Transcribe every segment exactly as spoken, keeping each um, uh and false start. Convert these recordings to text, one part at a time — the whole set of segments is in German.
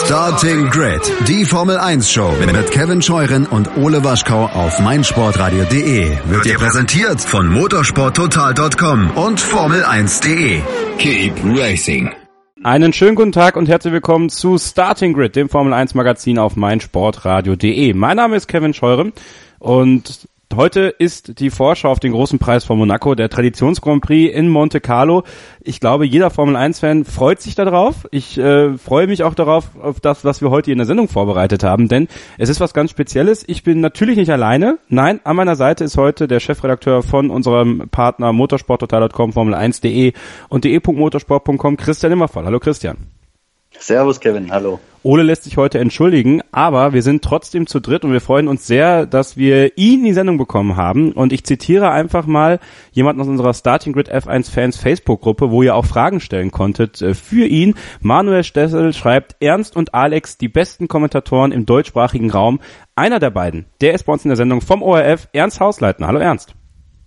Starting Grid, die Formel eins Show mit Kevin Scheuren und Ole Waschkau auf meinsportradio punkt de wird dir präsentiert von motorsporttotal punkt com und formel eins punkt de. Keep racing. Einen schönen guten Tag und herzlich willkommen zu Starting Grid, dem Formel eins Magazin auf meinsportradio punkt de. Mein Name ist Kevin Scheuren und heute ist die Vorschau auf den großen Preis von Monaco, der Traditions-Grand Prix in Monte Carlo. Ich glaube, jeder Formel eins Fan freut sich darauf. Ich äh, freue mich auch darauf, auf das, was wir heute in der Sendung vorbereitet haben, denn es ist was ganz Spezielles. Ich bin natürlich nicht alleine. Nein, an meiner Seite ist heute der Chefredakteur von unserem Partner motorsporttotal punkt com, formel eins punkt de und de punkt motorsport punkt com, Christian Immervoll. Hallo Christian. Servus Kevin, hallo. Ole lässt sich heute entschuldigen, aber wir sind trotzdem zu dritt und wir freuen uns sehr, dass wir ihn in die Sendung bekommen haben. Und ich zitiere einfach mal jemanden aus unserer Starting Grid F eins Fans Facebook-Gruppe, wo ihr auch Fragen stellen konntet für ihn. Manuel Stessel schreibt: Ernst und Alex, die besten Kommentatoren im deutschsprachigen Raum. Einer der beiden, der ist bei uns in der Sendung vom O R F, Ernst Hausleitner. Hallo Ernst.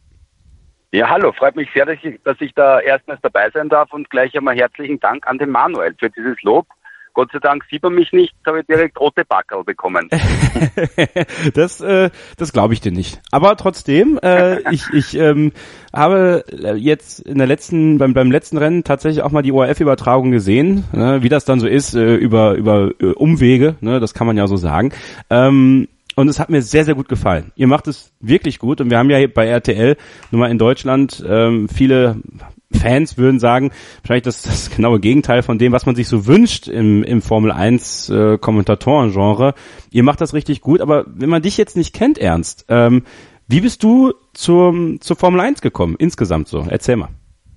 Ja, hallo, freut mich sehr, dass ich, dass ich da erstmals dabei sein darf und gleich einmal herzlichen Dank an den Manuel für dieses Lob. Gott sei Dank sieht man mich nicht, habe ich direkt rote Backerl bekommen. das äh, das glaube ich dir nicht. Aber trotzdem, äh, ich ich ähm, habe jetzt in der letzten beim beim letzten Rennen tatsächlich auch mal die O R F-Übertragung gesehen, ne, wie das dann so ist, äh, über über äh, Umwege, ne, das kann man ja so sagen. Ähm, Und es hat mir sehr, sehr gut gefallen. Ihr macht es wirklich gut. Und wir haben ja hier bei R T L, nun mal in Deutschland, ähm, viele Fans würden sagen, wahrscheinlich das, das genaue Gegenteil von dem, was man sich so wünscht im, im Formel eins äh, Kommentatoren-Genre. Ihr macht das richtig gut. Aber wenn man dich jetzt nicht kennt, Ernst, ähm, wie bist du zur, zur Formel eins gekommen? Insgesamt so. Erzähl mal.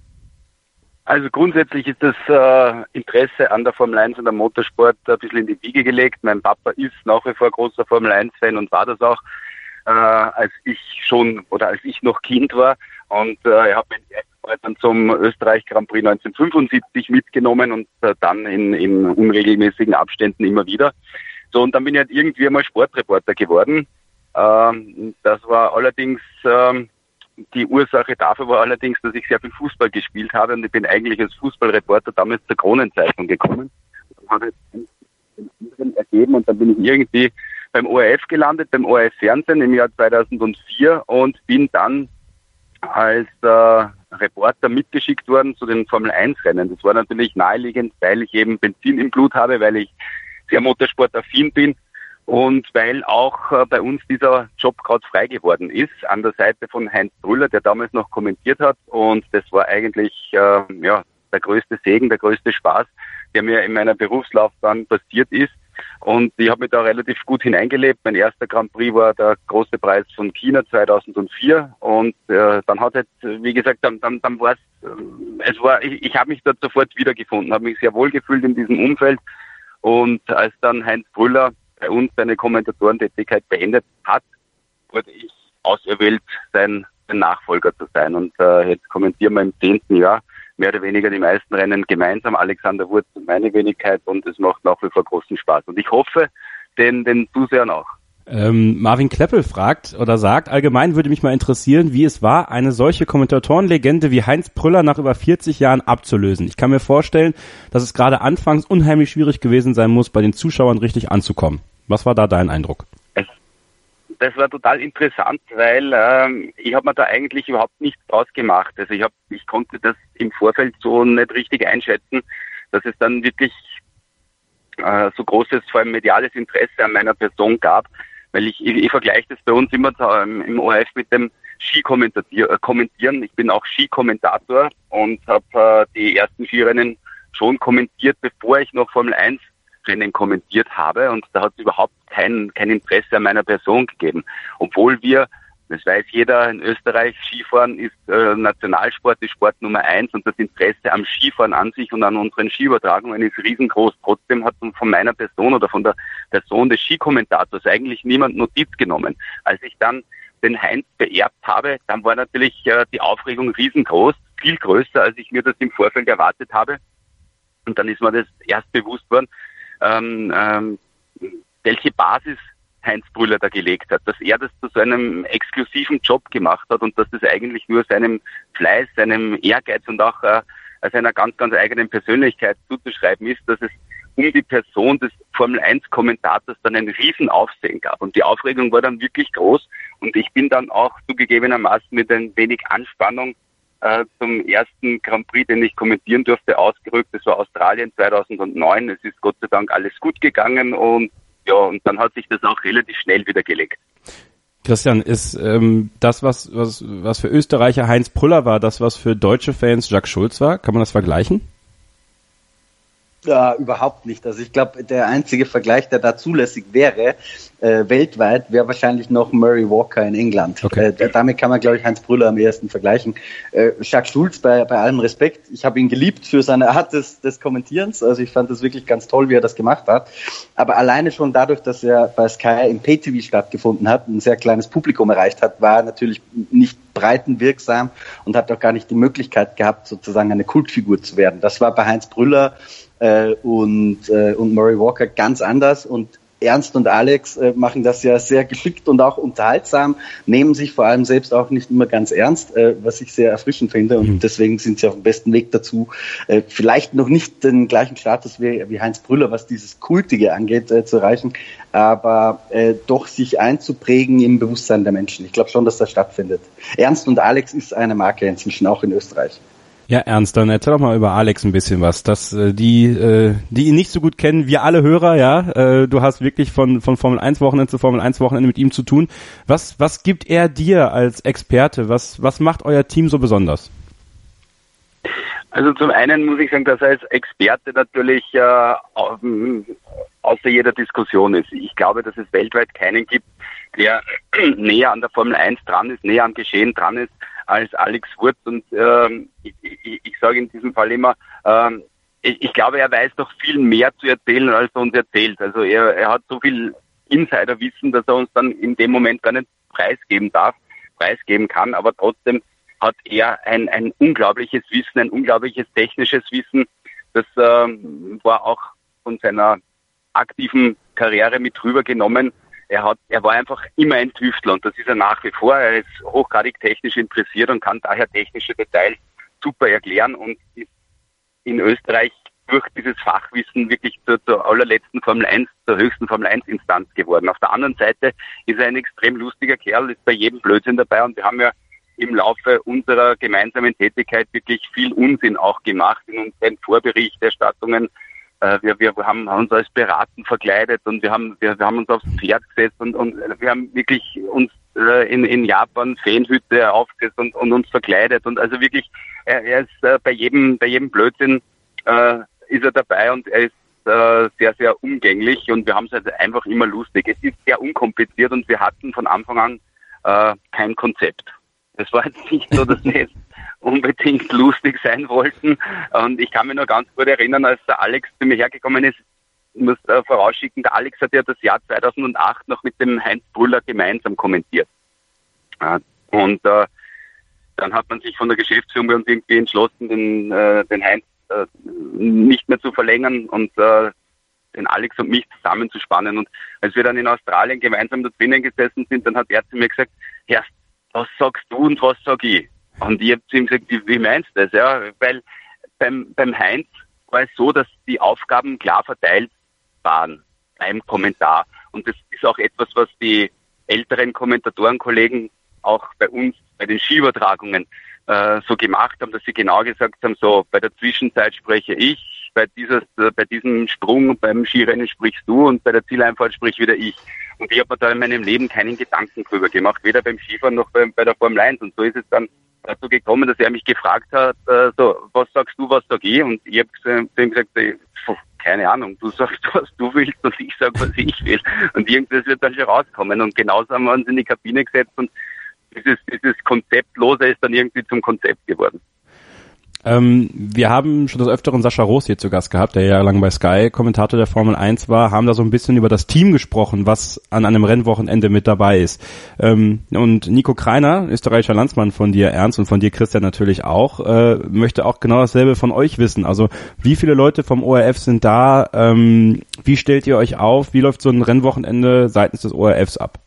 Also grundsätzlich ist das äh, Interesse an der Formel eins und am Motorsport ein bisschen in die Wiege gelegt. Mein Papa ist nach wie vor großer Formel eins Fan und war das auch, äh, als ich schon oder als ich noch Kind war. Und äh, er hat mich dann zum Österreich Grand Prix neunzehnhundertfünfundsiebzig mitgenommen und äh, dann in, in unregelmäßigen Abständen immer wieder. So, und dann bin ich halt irgendwie einmal Sportreporter geworden. Ähm, das war allerdings... Ähm, Die Ursache dafür war allerdings, dass ich sehr viel Fußball gespielt habe und ich bin eigentlich als Fußballreporter damals zur Kronenzeitung gekommen. Dann hat es den anderen ergeben und dann bin ich irgendwie beim O R F gelandet, beim O R F Fernsehen im Jahr zweitausendvier und bin dann als äh, Reporter mitgeschickt worden zu den Formel eins Rennen. Das war natürlich naheliegend, weil ich eben Benzin im Blut habe, weil ich sehr motorsportaffin bin. Und weil auch äh, bei uns dieser Job gerade frei geworden ist, an der Seite von Heinz Brüller, der damals noch kommentiert hat. Und das war eigentlich äh, ja der größte Segen, der größte Spaß, der mir in meiner Berufslaufbahn passiert ist. Und ich habe mich da relativ gut hineingelebt. Mein erster Grand Prix war der große Preis von China zweitausendvier. Und äh, dann hat es, wie gesagt, dann, dann, dann war es, äh, es war, ich, ich habe mich dort sofort wiedergefunden, habe mich sehr wohl gefühlt in diesem Umfeld. Und als dann Heinz Brüller bei uns seine Kommentatorentätigkeit beendet hat, wurde ich auserwählt, sein, sein Nachfolger zu sein. Und äh, jetzt kommentieren wir im zehnten Jahr mehr oder weniger die meisten Rennen gemeinsam, Alexander Wurz und meine Wenigkeit, und es macht nach wie vor großen Spaß. Und ich hoffe, den, den Zusehern auch. Ähm, Marvin Kleppel fragt oder sagt, allgemein würde mich mal interessieren, wie es war, eine solche Kommentatorenlegende wie Heinz Brüller nach über vierzig Jahren abzulösen. Ich kann mir vorstellen, dass es gerade anfangs unheimlich schwierig gewesen sein muss, bei den Zuschauern richtig anzukommen. Was war da dein Eindruck? Es, das war total interessant, weil ähm, ich habe mir da eigentlich überhaupt nichts ausgemacht. Also ich, hab, ich konnte das im Vorfeld so nicht richtig einschätzen, dass es dann wirklich äh, so großes, vor allem mediales Interesse an meiner Person gab. Weil ich, ich, ich vergleiche das bei uns immer ähm, im O R F mit dem Ski-Kommentieren. Ich bin auch Skikommentator und habe äh, die ersten Skirennen schon kommentiert, bevor ich noch Formel eins Rennen kommentiert habe. Und da hat es überhaupt kein, kein Interesse an meiner Person gegeben. Obwohl wir, das weiß jeder, in Österreich, Skifahren ist äh, Nationalsport, ist Sport Nummer eins und das Interesse am Skifahren an sich und an unseren Skiübertragungen ist riesengroß. Trotzdem hat von meiner Person oder von der Person des Skikommentators eigentlich niemand Notiz genommen. Als ich dann den Heinz beerbt habe, dann war natürlich äh, die Aufregung riesengroß, viel größer, als ich mir das im Vorfeld erwartet habe. Und dann ist mir das erst bewusst worden, ähm, ähm, welche Basis Heinz Brüller da gelegt hat, dass er das zu seinem exklusiven Job gemacht hat und dass das eigentlich nur seinem Fleiß, seinem Ehrgeiz und auch äh, seiner ganz, ganz eigenen Persönlichkeit zuzuschreiben ist, dass es um die Person des Formel eins Kommentators dann ein Riesenaufsehen gab. Und die Aufregung war dann wirklich groß. Und ich bin dann auch zugegebenermaßen mit ein wenig Anspannung äh, zum ersten Grand Prix, den ich kommentieren durfte, ausgerückt. Das war Australien zweitausendneun. Es ist Gott sei Dank alles gut gegangen. Und ja, und dann hat sich das auch relativ schnell wieder gelegt. Christian, ist ähm, das, was, was, was für Österreicher Heinz Prüller war, das, was für deutsche Fans Jacques Schulz war? Kann man das vergleichen? Ja, überhaupt nicht. Also ich glaube, der einzige Vergleich, der da zulässig wäre, äh, weltweit, wäre wahrscheinlich noch Murray Walker in England. Okay. Äh, damit kann man, glaube ich, Heinz Prüller am ehesten vergleichen. Äh, Jacques Schulz, bei, bei allem Respekt, ich habe ihn geliebt für seine Art des, des Kommentierens. Also ich fand das wirklich ganz toll, wie er das gemacht hat. Aber alleine schon dadurch, dass er bei Sky im Pay-T V stattgefunden hat, ein sehr kleines Publikum erreicht hat, war er natürlich nicht breitenwirksam und hat auch gar nicht die Möglichkeit gehabt, sozusagen eine Kultfigur zu werden. Das war bei Heinz Prüller äh, und, äh, und Murray Walker ganz anders, und Ernst und Alex äh, machen das ja sehr geschickt und auch unterhaltsam, nehmen sich vor allem selbst auch nicht immer ganz ernst, äh, was ich sehr erfrischend finde, und mhm. deswegen sind sie auf dem besten Weg dazu, äh, vielleicht noch nicht den gleichen Status wie, wie Heinz Prüller, was dieses Kultige angeht, äh, zu erreichen, aber äh, doch sich einzuprägen im Bewusstsein der Menschen. Ich glaube schon, dass das stattfindet. Ernst und Alex ist eine Marke inzwischen auch in Österreich. Ja, Ernst, dann erzähl doch mal über Alex ein bisschen was. Das, äh, die, äh, die ihn nicht so gut kennen, wir alle Hörer, ja. Äh, du hast wirklich von von Formel eins Wochenende zu Formel eins Wochenende mit ihm zu tun. Was was gibt er dir als Experte? Was was macht euer Team so besonders? Also zum einen muss ich sagen, dass er als Experte natürlich äh, außer jeder Diskussion ist. Ich glaube, dass es weltweit keinen gibt, der näher an der Formel eins dran ist, näher am Geschehen dran ist, als Alex Wurz, und ähm, ich, ich, ich sage in diesem Fall immer, ähm, ich, ich glaube, er weiß noch viel mehr zu erzählen, als er uns erzählt. Also er, er hat so viel Insiderwissen, dass er uns dann in dem Moment gar nicht preisgeben darf, preisgeben kann, aber trotzdem hat er ein, ein unglaubliches Wissen, ein unglaubliches technisches Wissen. Das ähm, war auch von seiner aktiven Karriere mit rübergenommen. Er hat, er war einfach immer ein Tüftler, und das ist er nach wie vor. Er ist hochgradig technisch interessiert und kann daher technische Details super erklären und ist in Österreich durch dieses Fachwissen wirklich zur, zur allerletzten Formel eins, zur höchsten Formel eins Instanz geworden. Auf der anderen Seite ist er ein extrem lustiger Kerl, ist bei jedem Blödsinn dabei, und wir haben ja im Laufe unserer gemeinsamen Tätigkeit wirklich viel Unsinn auch gemacht in unseren Vorberichterstattungen. Wir, wir haben uns als Piraten verkleidet, und wir haben, wir, wir haben uns aufs Pferd gesetzt, und, und wir haben wirklich uns äh, in, in Japan Feenhütte aufgesetzt und, und uns verkleidet, und also wirklich, er, er ist äh, bei jedem, bei jedem Blödsinn äh, ist er dabei, und er ist äh, sehr, sehr umgänglich, und wir haben es also einfach immer lustig. Es ist sehr unkompliziert, und wir hatten von Anfang an äh, kein Konzept. Es war jetzt nicht so, dass wir jetzt unbedingt lustig sein wollten. Und ich kann mich noch ganz gut erinnern, als der Alex zu mir hergekommen ist, ich muss äh, vorausschicken, der Alex hat ja das Jahr zweitausendacht noch mit dem Heinz Prüller gemeinsam kommentiert. Ja, und äh, dann hat man sich von der Geschäftsführung bei uns irgendwie entschlossen, den, äh, den Heinz äh, nicht mehr zu verlängern und äh, den Alex und mich zusammenzuspannen. Und als wir dann in Australien gemeinsam da drinnen gesessen sind, dann hat er zu mir gesagt, Herr, was sagst du und was sag ich? Und ich habe zu ihm gesagt, wie, wie meinst du das? Ja, weil beim, beim Heinz war es so, dass die Aufgaben klar verteilt waren beim Kommentar. Und das ist auch etwas, was die älteren Kommentatorenkollegen auch bei uns, bei den Skiübertragungen äh, so gemacht haben, dass sie genau gesagt haben, so bei der Zwischenzeit spreche ich, bei dieser, bei diesem Sprung beim Skirennen sprichst du, und bei der Zieleinfahrt sprich wieder ich. Und ich habe mir da in meinem Leben keinen Gedanken drüber gemacht, weder beim Skifahren noch bei, bei der Formel eins. Und so ist es dann dazu gekommen, dass er mich gefragt hat, äh, so, was sagst du, was sag ich? Und ich habe zu ihm gesagt, ey, pf, keine Ahnung, du sagst, was du willst, und ich sag, was ich will. Und irgendwas wird dann schon rauskommen. Und genauso haben wir uns in die Kabine gesetzt, und dieses, dieses Konzeptlose ist dann irgendwie zum Konzept geworden. Ähm, wir haben schon des Öfteren Sascha Roos hier zu Gast gehabt, der ja lange bei Sky Kommentator der Formel eins war, haben da so ein bisschen über das Team gesprochen, was an einem Rennwochenende mit dabei ist. Ähm, und Nico Kreiner, österreichischer Landsmann von dir, Ernst, und von dir, Christian, natürlich auch, äh, möchte auch genau dasselbe von euch wissen. Also wie viele Leute vom O R F sind da? Ähm, wie stellt ihr euch auf? Wie läuft so ein Rennwochenende seitens des O R Fs ab?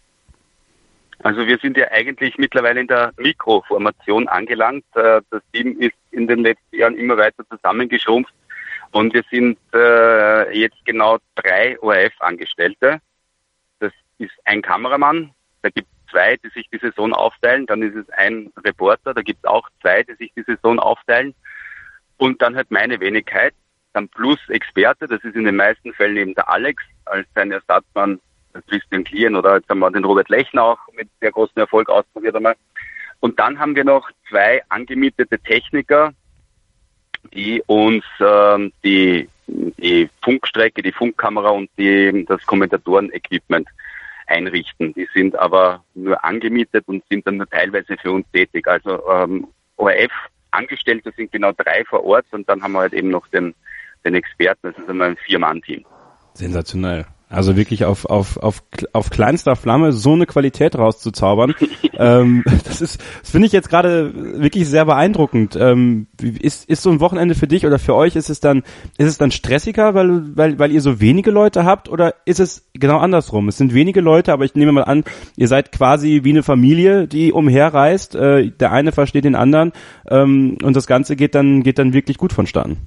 Also wir sind ja eigentlich mittlerweile in der Mikroformation angelangt. Das Team ist in den letzten Jahren immer weiter zusammengeschrumpft, Und wir sind äh, jetzt genau drei O R F-Angestellte. Das ist ein Kameramann, da gibt es zwei, die sich die Saison aufteilen. Dann ist es ein Reporter, da gibt es auch zwei, die sich die Saison aufteilen. Und dann halt meine Wenigkeit, dann plus Experte, das ist in den meisten Fällen eben der Alex, als sein Ersatzmann Christian Klien, oder jetzt haben wir den Robert Lechner auch mit sehr großem Erfolg ausprobiert einmal. Und dann haben wir noch zwei angemietete Techniker, die uns ähm, die, die Funkstrecke, die Funkkamera und die, das Kommentatoren-Equipment einrichten. Die sind aber nur angemietet und sind dann nur teilweise für uns tätig. Also ähm, O R F-Angestellte sind genau drei vor Ort und dann haben wir halt eben noch den, den Experten. Das ist einmal ein Vier-Mann-Team. Sensationell. Also wirklich auf, auf, auf, auf kleinster Flamme so eine Qualität rauszuzaubern. ähm, das ist, das finde ich jetzt gerade wirklich sehr beeindruckend. Ähm, ist, ist so ein Wochenende für dich oder für euch, ist es dann, ist es dann stressiger, weil, weil, weil ihr so wenige Leute habt, oder ist es genau andersrum? Es sind wenige Leute, aber ich nehme mal an, ihr seid quasi wie eine Familie, die umherreist. Äh, der eine versteht den anderen, ähm, und das Ganze geht dann, geht dann wirklich gut vonstatten.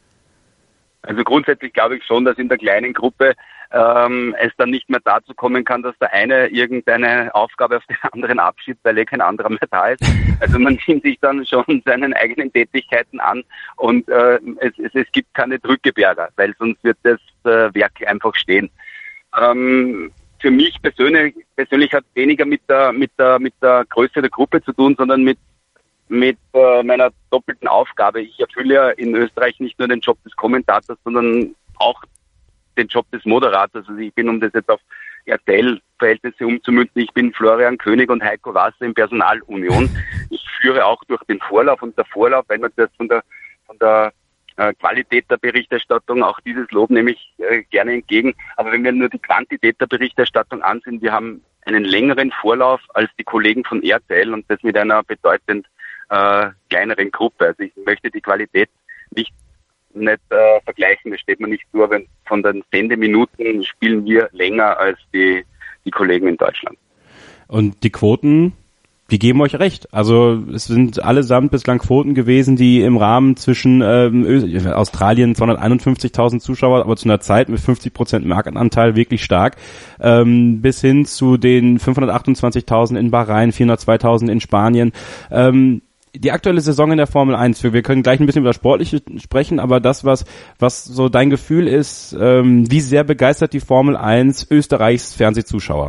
Also grundsätzlich glaube ich schon, dass in der kleinen Gruppe ähm, es dann nicht mehr dazu kommen kann, dass der eine irgendeine Aufgabe auf den anderen abschiebt, weil eh kein anderer mehr da ist. Also man nimmt sich dann schon seinen eigenen Tätigkeiten an und äh, es, es, es gibt keine Drückeberger, weil sonst wird das äh, Werk einfach stehen. Ähm, für mich persönlich, persönlich hat weniger mit der, mit der, mit der Größe der Gruppe zu tun, sondern mit mit äh, meiner doppelten Aufgabe. Ich erfülle ja in Österreich nicht nur den Job des Kommentators, sondern auch den Job des Moderators. Also ich bin, um das jetzt auf R T L-Verhältnisse umzumünzen, ich bin Florian König und Heiko Wasser in Personalunion. Ich führe auch durch den Vorlauf und der Vorlauf, wenn man das von der von der äh, Qualität der Berichterstattung, auch dieses Lob nehme ich äh, gerne entgegen. Aber wenn wir nur die Quantität der Berichterstattung ansehen, wir haben einen längeren Vorlauf als die Kollegen von R T L und das mit einer bedeutend äh, kleineren Gruppe. Also ich möchte die Qualität nicht nicht äh, vergleichen, das steht mir nicht zu, wenn von den Sendeminuten spielen wir länger als die die Kollegen in Deutschland. Und die Quoten, die geben euch recht. Also es sind allesamt bislang Quoten gewesen, die im Rahmen zwischen ähm, Australien zweihunderteinundfünfzigtausend Zuschauer, aber zu einer Zeit mit fünfzig Prozent Marktanteil wirklich stark, ähm, bis hin zu den fünfhundertachtundzwanzigtausend in Bahrain, vierhundertzweitausend in Spanien. Ähm, Die aktuelle Saison in der Formel eins, wir können gleich ein bisschen über das Sportliche sprechen, aber das, was was so dein Gefühl ist, ähm, wie sehr begeistert die Formel eins Österreichs Fernsehzuschauer?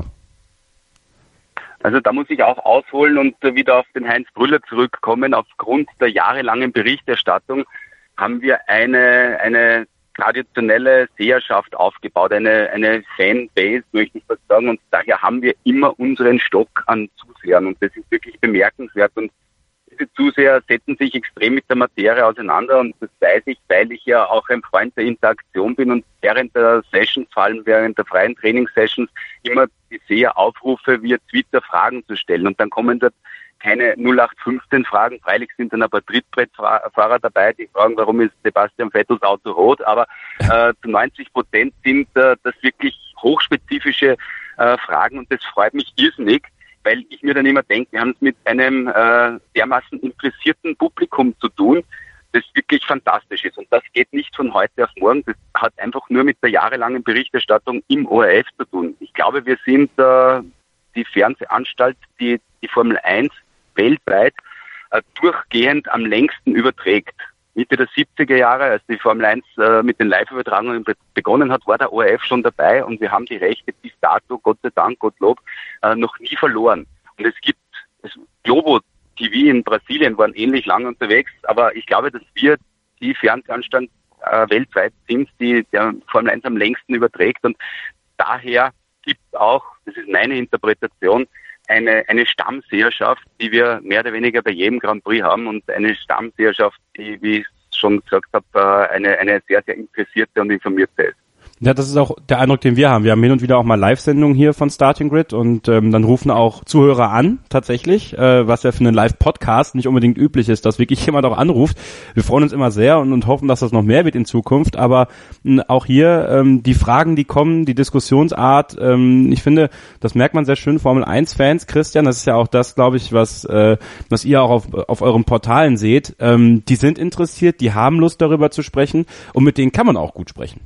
Also da muss ich auch ausholen und wieder auf den Heinz Brüller zurückkommen. Aufgrund der jahrelangen Berichterstattung haben wir eine eine traditionelle Seherschaft aufgebaut, eine eine Fanbase, möchte ich fast sagen, und daher haben wir immer unseren Stock an Zusehern und das ist wirklich bemerkenswert. Und diese Zuseher setzen sich extrem mit der Materie auseinander und das weiß ich, weil ich ja auch ein Freund der Interaktion bin und während der Sessions, vor allem während der freien Trainingssessions, immer die Seher aufrufe, via Twitter Fragen zu stellen und dann kommen dort keine null acht fünfzehn Fragen, freilich sind dann ein paar Trittbrettfahrer dabei, die fragen, warum ist Sebastian Vettels Auto rot, aber äh, zu neunzig Prozent sind äh, das wirklich hochspezifische äh, Fragen und das freut mich irrsinnig, weil ich mir dann immer denke, wir haben es mit einem äh, dermaßen interessierten Publikum zu tun, das wirklich fantastisch ist. Und das geht nicht von heute auf morgen. Das hat einfach nur mit der jahrelangen Berichterstattung im O R F zu tun. Ich glaube, wir sind äh, die Fernsehanstalt, die die Formel eins weltweit äh, durchgehend am längsten überträgt. Mitte der siebziger Jahre, als die Formel eins äh, mit den Live-Übertragungen be- begonnen hat, war der O R F schon dabei und wir haben die Rechte bis dato, Gott sei Dank, Gottlob, äh, noch nie verloren. Und es gibt, es, Globo T V in Brasilien waren ähnlich lange unterwegs, aber ich glaube, dass wir die Fernsehanstalt äh, weltweit sind, die der Formel eins am längsten überträgt und daher gibt es auch, das ist meine Interpretation, eine eine Stammseherschaft, die wir mehr oder weniger bei jedem Grand Prix haben und eine Stammseherschaft, die, wie ich schon gesagt habe, eine eine sehr, sehr interessierte und informierte ist. Ja, das ist auch der Eindruck, den wir haben. Wir haben hin und wieder auch mal Live-Sendungen hier von Starting Grid und ähm, dann rufen auch Zuhörer an, tatsächlich, äh, was ja für einen Live-Podcast nicht unbedingt üblich ist, dass wirklich jemand auch anruft. Wir freuen uns immer sehr und, und hoffen, dass das noch mehr wird in Zukunft, aber mh, auch hier ähm, die Fragen, die kommen, die Diskussionsart, ähm, ich finde, das merkt man sehr schön, Formel eins Fans, Christian, das ist ja auch das, glaube ich, was äh, was ihr auch auf, auf euren Portalen seht, ähm, die sind interessiert, die haben Lust darüber zu sprechen und mit denen kann man auch gut sprechen.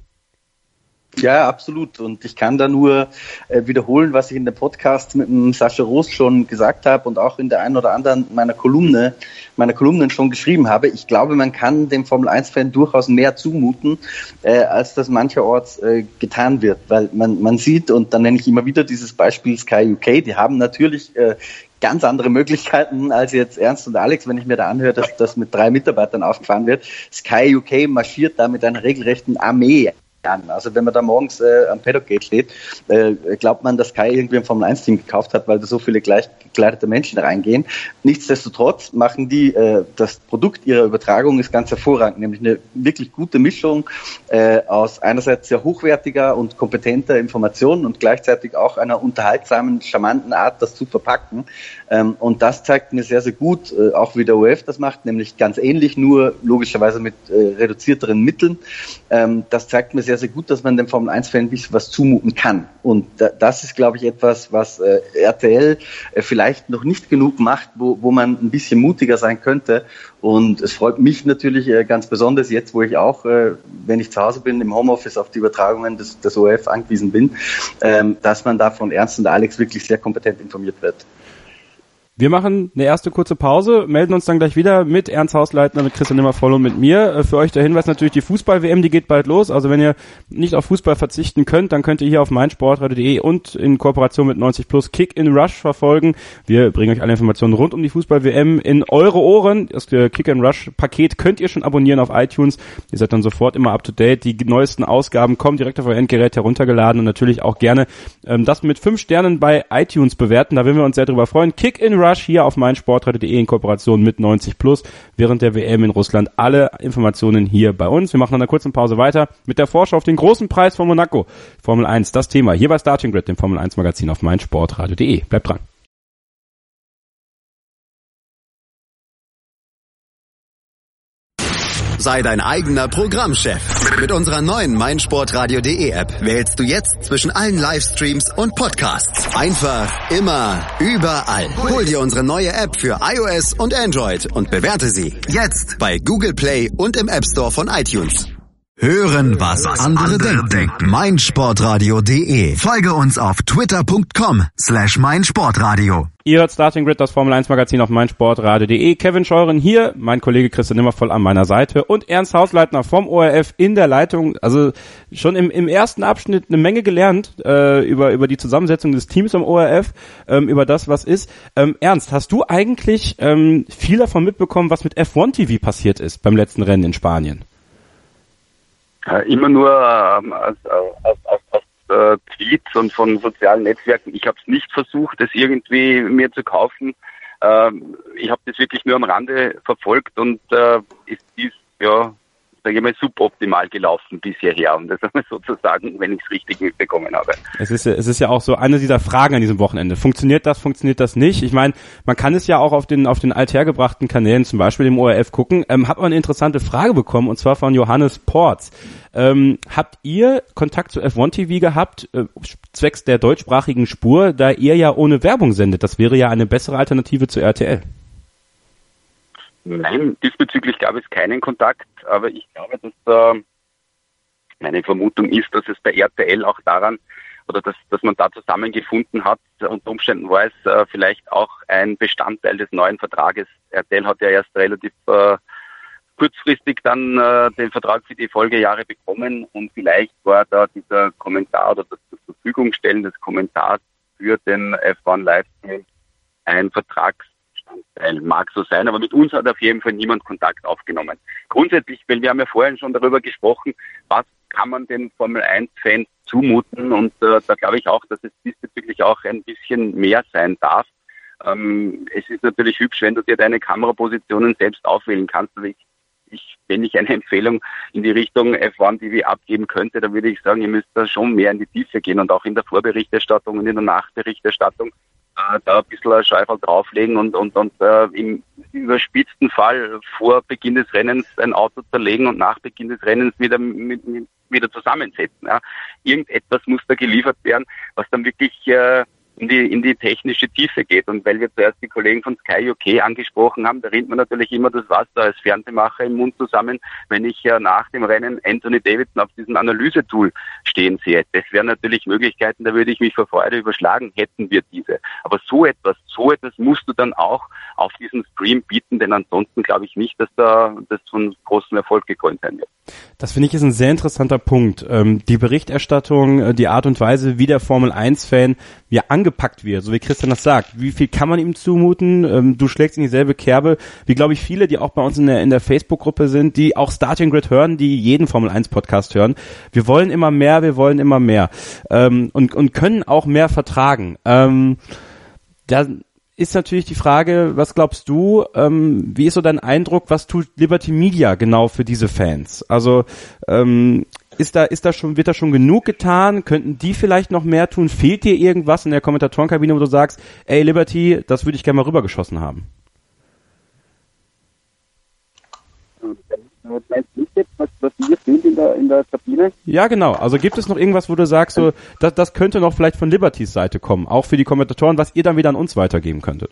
Ja, absolut. Und ich kann da nur äh, wiederholen, was ich in dem Podcast mit dem Sascha Roos schon gesagt habe und auch in der einen oder anderen meiner Kolumne, meiner Kolumnen schon geschrieben habe. Ich glaube, man kann dem Formel eins Fan durchaus mehr zumuten, äh, als das mancherorts äh, getan wird. Weil man, man sieht, und dann nenne ich immer wieder dieses Beispiel Sky U K, die haben natürlich äh, ganz andere Möglichkeiten als jetzt Ernst und Alex, wenn ich mir da anhöre, dass das mit drei Mitarbeitern aufgefahren wird. Sky U K marschiert da mit einer regelrechten Armee an. Also wenn man da morgens äh, am Paddock-Gate steht, äh, glaubt man, dass Sky irgendwie ein Formel eins Team gekauft hat, weil da so viele gleich gekleidete Menschen reingehen. Nichtsdestotrotz machen die, äh, das Produkt ihrer Übertragung ist ganz hervorragend, nämlich eine wirklich gute Mischung äh, aus einerseits sehr hochwertiger und kompetenter Information und gleichzeitig auch einer unterhaltsamen, charmanten Art, das zu verpacken. Ähm, und das zeigt mir sehr, sehr gut, äh, auch wie der O R F das macht, nämlich ganz ähnlich, nur logischerweise mit äh, reduzierteren Mitteln. Ähm, das zeigt mir sehr, sehr gut, dass man dem Formel eins Fan ein bisschen was zumuten kann. Und da, das ist, glaube ich, etwas, was äh, R T L äh, vielleicht noch nicht genug macht, wo, wo man ein bisschen mutiger sein könnte. Und es freut mich natürlich äh, ganz besonders jetzt, wo ich auch, äh, wenn ich zu Hause bin, im Homeoffice auf die Übertragungen des, des O R F angewiesen bin, ähm, dass man da von Ernst und Alex wirklich sehr kompetent informiert wird. Wir machen eine erste kurze Pause, melden uns dann gleich wieder mit Ernst Hausleitner, mit Christian Nimmervoll und mit mir. Für euch der Hinweis natürlich, die Fußball-W M, die geht bald los. Also wenn ihr nicht auf Fußball verzichten könnt, dann könnt ihr hier auf meinsportradio punkt de und in Kooperation mit neunzig plus Kick in Rush verfolgen. Wir bringen euch alle Informationen rund um die Fußball-W M in eure Ohren. Das Kick in Rush Paket könnt ihr schon abonnieren auf iTunes. Ihr seid dann sofort immer up to date. Die neuesten Ausgaben kommen direkt auf euer Endgerät heruntergeladen und natürlich auch gerne ähm, das mit fünf Sternen bei iTunes bewerten. Da würden wir uns sehr drüber freuen. Kick in Rush hier auf meinsportradio punkt de in Kooperation mit neunzig plus während der W M in Russland. Alle Informationen hier bei uns. Wir machen nach einer kurzen Pause weiter mit der Vorschau auf den großen Preis von Monaco. Formel eins, das Thema hier bei Starting Grid, dem Formel eins Magazin auf meinsportradio punkt de. Bleibt dran. Sei dein eigener Programmchef. Mit unserer neuen meinsportradio punkt de App wählst du jetzt zwischen allen Livestreams und Podcasts. Einfach, immer, überall. Hol dir unsere neue App für iOS und Android und bewerte sie jetzt bei Google Play und im App Store von iTunes. Hören, was andere denken. meinsportradio punkt de. Folge uns auf twitter punkt com slash meinsportradio. Ihr hört Starting Grid, das Formel eins Magazin auf meinsportradio punkt de. Kevin Scheuren hier, mein Kollege Christian Nimmervoll an meiner Seite und Ernst Hausleitner vom O R F in der Leitung. Also schon im, im ersten Abschnitt eine Menge gelernt äh, über über die Zusammensetzung des Teams am O R F, ähm, über das, was ist. Ähm, Ernst, hast du eigentlich ähm, viel davon mitbekommen, was mit F eins T V passiert ist beim letzten Rennen in Spanien? Immer nur ähm, aus, aus, aus, aus äh, Tweets und von sozialen Netzwerken. Ich habe es nicht versucht, das irgendwie mir zu kaufen. Ähm, ich habe das wirklich nur am Rande verfolgt und äh, ist dies, ja, sage ich mal, suboptimal gelaufen bis hierher, um das einmal so zu sagen, wenn ich es richtig mitbekommen habe. Es ist, es ist ja auch so eine dieser Fragen an diesem Wochenende. Funktioniert das, funktioniert das nicht? Ich meine, man kann es ja auch auf den auf den althergebrachten Kanälen, zum Beispiel dem O R F, gucken. Ähm, hat man eine interessante Frage bekommen, und zwar von Johannes Porz. Ähm, habt ihr Kontakt zu F eins T V gehabt, äh, zwecks der deutschsprachigen Spur, da ihr ja ohne Werbung sendet? Das wäre ja eine bessere Alternative zu R T L. Nein, diesbezüglich gab es keinen Kontakt, aber ich glaube, dass äh, meine Vermutung ist, dass es bei R T L auch daran, oder dass, dass man da zusammengefunden hat, unter Umständen war es äh, vielleicht auch ein Bestandteil des neuen Vertrages. R T L hat ja erst relativ äh, kurzfristig dann äh, den Vertrag für die Folgejahre bekommen und vielleicht war da dieser Kommentar oder das zur Verfügung stellen des Kommentars für den F eins Livestream ein Vertrags mag so sein, aber mit uns hat auf jeden Fall niemand Kontakt aufgenommen. Grundsätzlich, weil wir haben ja vorhin schon darüber gesprochen, was kann man den Formel eins Fans zumuten, und äh, da glaube ich auch, dass es diesbezüglich auch ein bisschen mehr sein darf. Ähm, es ist natürlich hübsch, wenn du dir deine Kamerapositionen selbst aufwählen kannst, aber ich ich, wenn ich eine Empfehlung in die Richtung F eins T V abgeben könnte, dann würde ich sagen, ihr müsst da schon mehr in die Tiefe gehen und auch in der Vorberichterstattung und in der Nachberichterstattung äh, da ein bisschen ein Scheufel drauflegen und, und, und äh, im überspitzten Fall vor Beginn des Rennens ein Auto zerlegen und nach Beginn des Rennens wieder mit, mit, wieder zusammensetzen. Ja. Irgendetwas muss da geliefert werden, was dann wirklich äh, in die, in die technische Tiefe geht. Und weil wir zuerst die Kollegen von Sky U K angesprochen haben, da rinnt man natürlich immer das Wasser als Fernsehmacher im Mund zusammen, wenn ich ja nach dem Rennen Anthony Davidson auf diesem Analysetool stehen sehe. Das wären natürlich Möglichkeiten, da würde ich mich vor Freude überschlagen, hätten wir diese. Aber so etwas, so etwas musst du dann auch auf diesen Stream bieten, denn ansonsten glaube ich nicht, dass da das von großem Erfolg gekrönt sein wird. Das finde ich ist ein sehr interessanter Punkt. Ähm, die Berichterstattung, die Art und Weise, wie der Formel eins Fan ja angepackt wird, so wie Christian das sagt. Wie viel kann man ihm zumuten? Ähm, du schlägst in dieselbe Kerbe, wie glaube ich viele, die auch bei uns in der, in der Facebook-Gruppe sind, die auch Starting Grid hören, die jeden Formel eins Podcast hören. Wir wollen immer mehr, wir wollen immer mehr. Ähm, und, und können auch mehr vertragen. Ähm, da ist natürlich die Frage, was glaubst du, ähm, wie ist so dein Eindruck, was tut Liberty Media genau für diese Fans? Also ähm, ist da ist da schon wird da schon genug getan? Könnten die vielleicht noch mehr tun? Fehlt dir irgendwas in der Kommentatorenkabine, wo du sagst, ey Liberty, das würde ich gerne mal rübergeschossen haben? Meinst du jetzt, was, was hier fehlt in der, in der Kabine? Ja, genau. Also gibt es noch irgendwas, wo du sagst, so, das, das könnte noch vielleicht von Libertys Seite kommen, auch für die Kommentatoren, was ihr dann wieder an uns weitergeben könntet?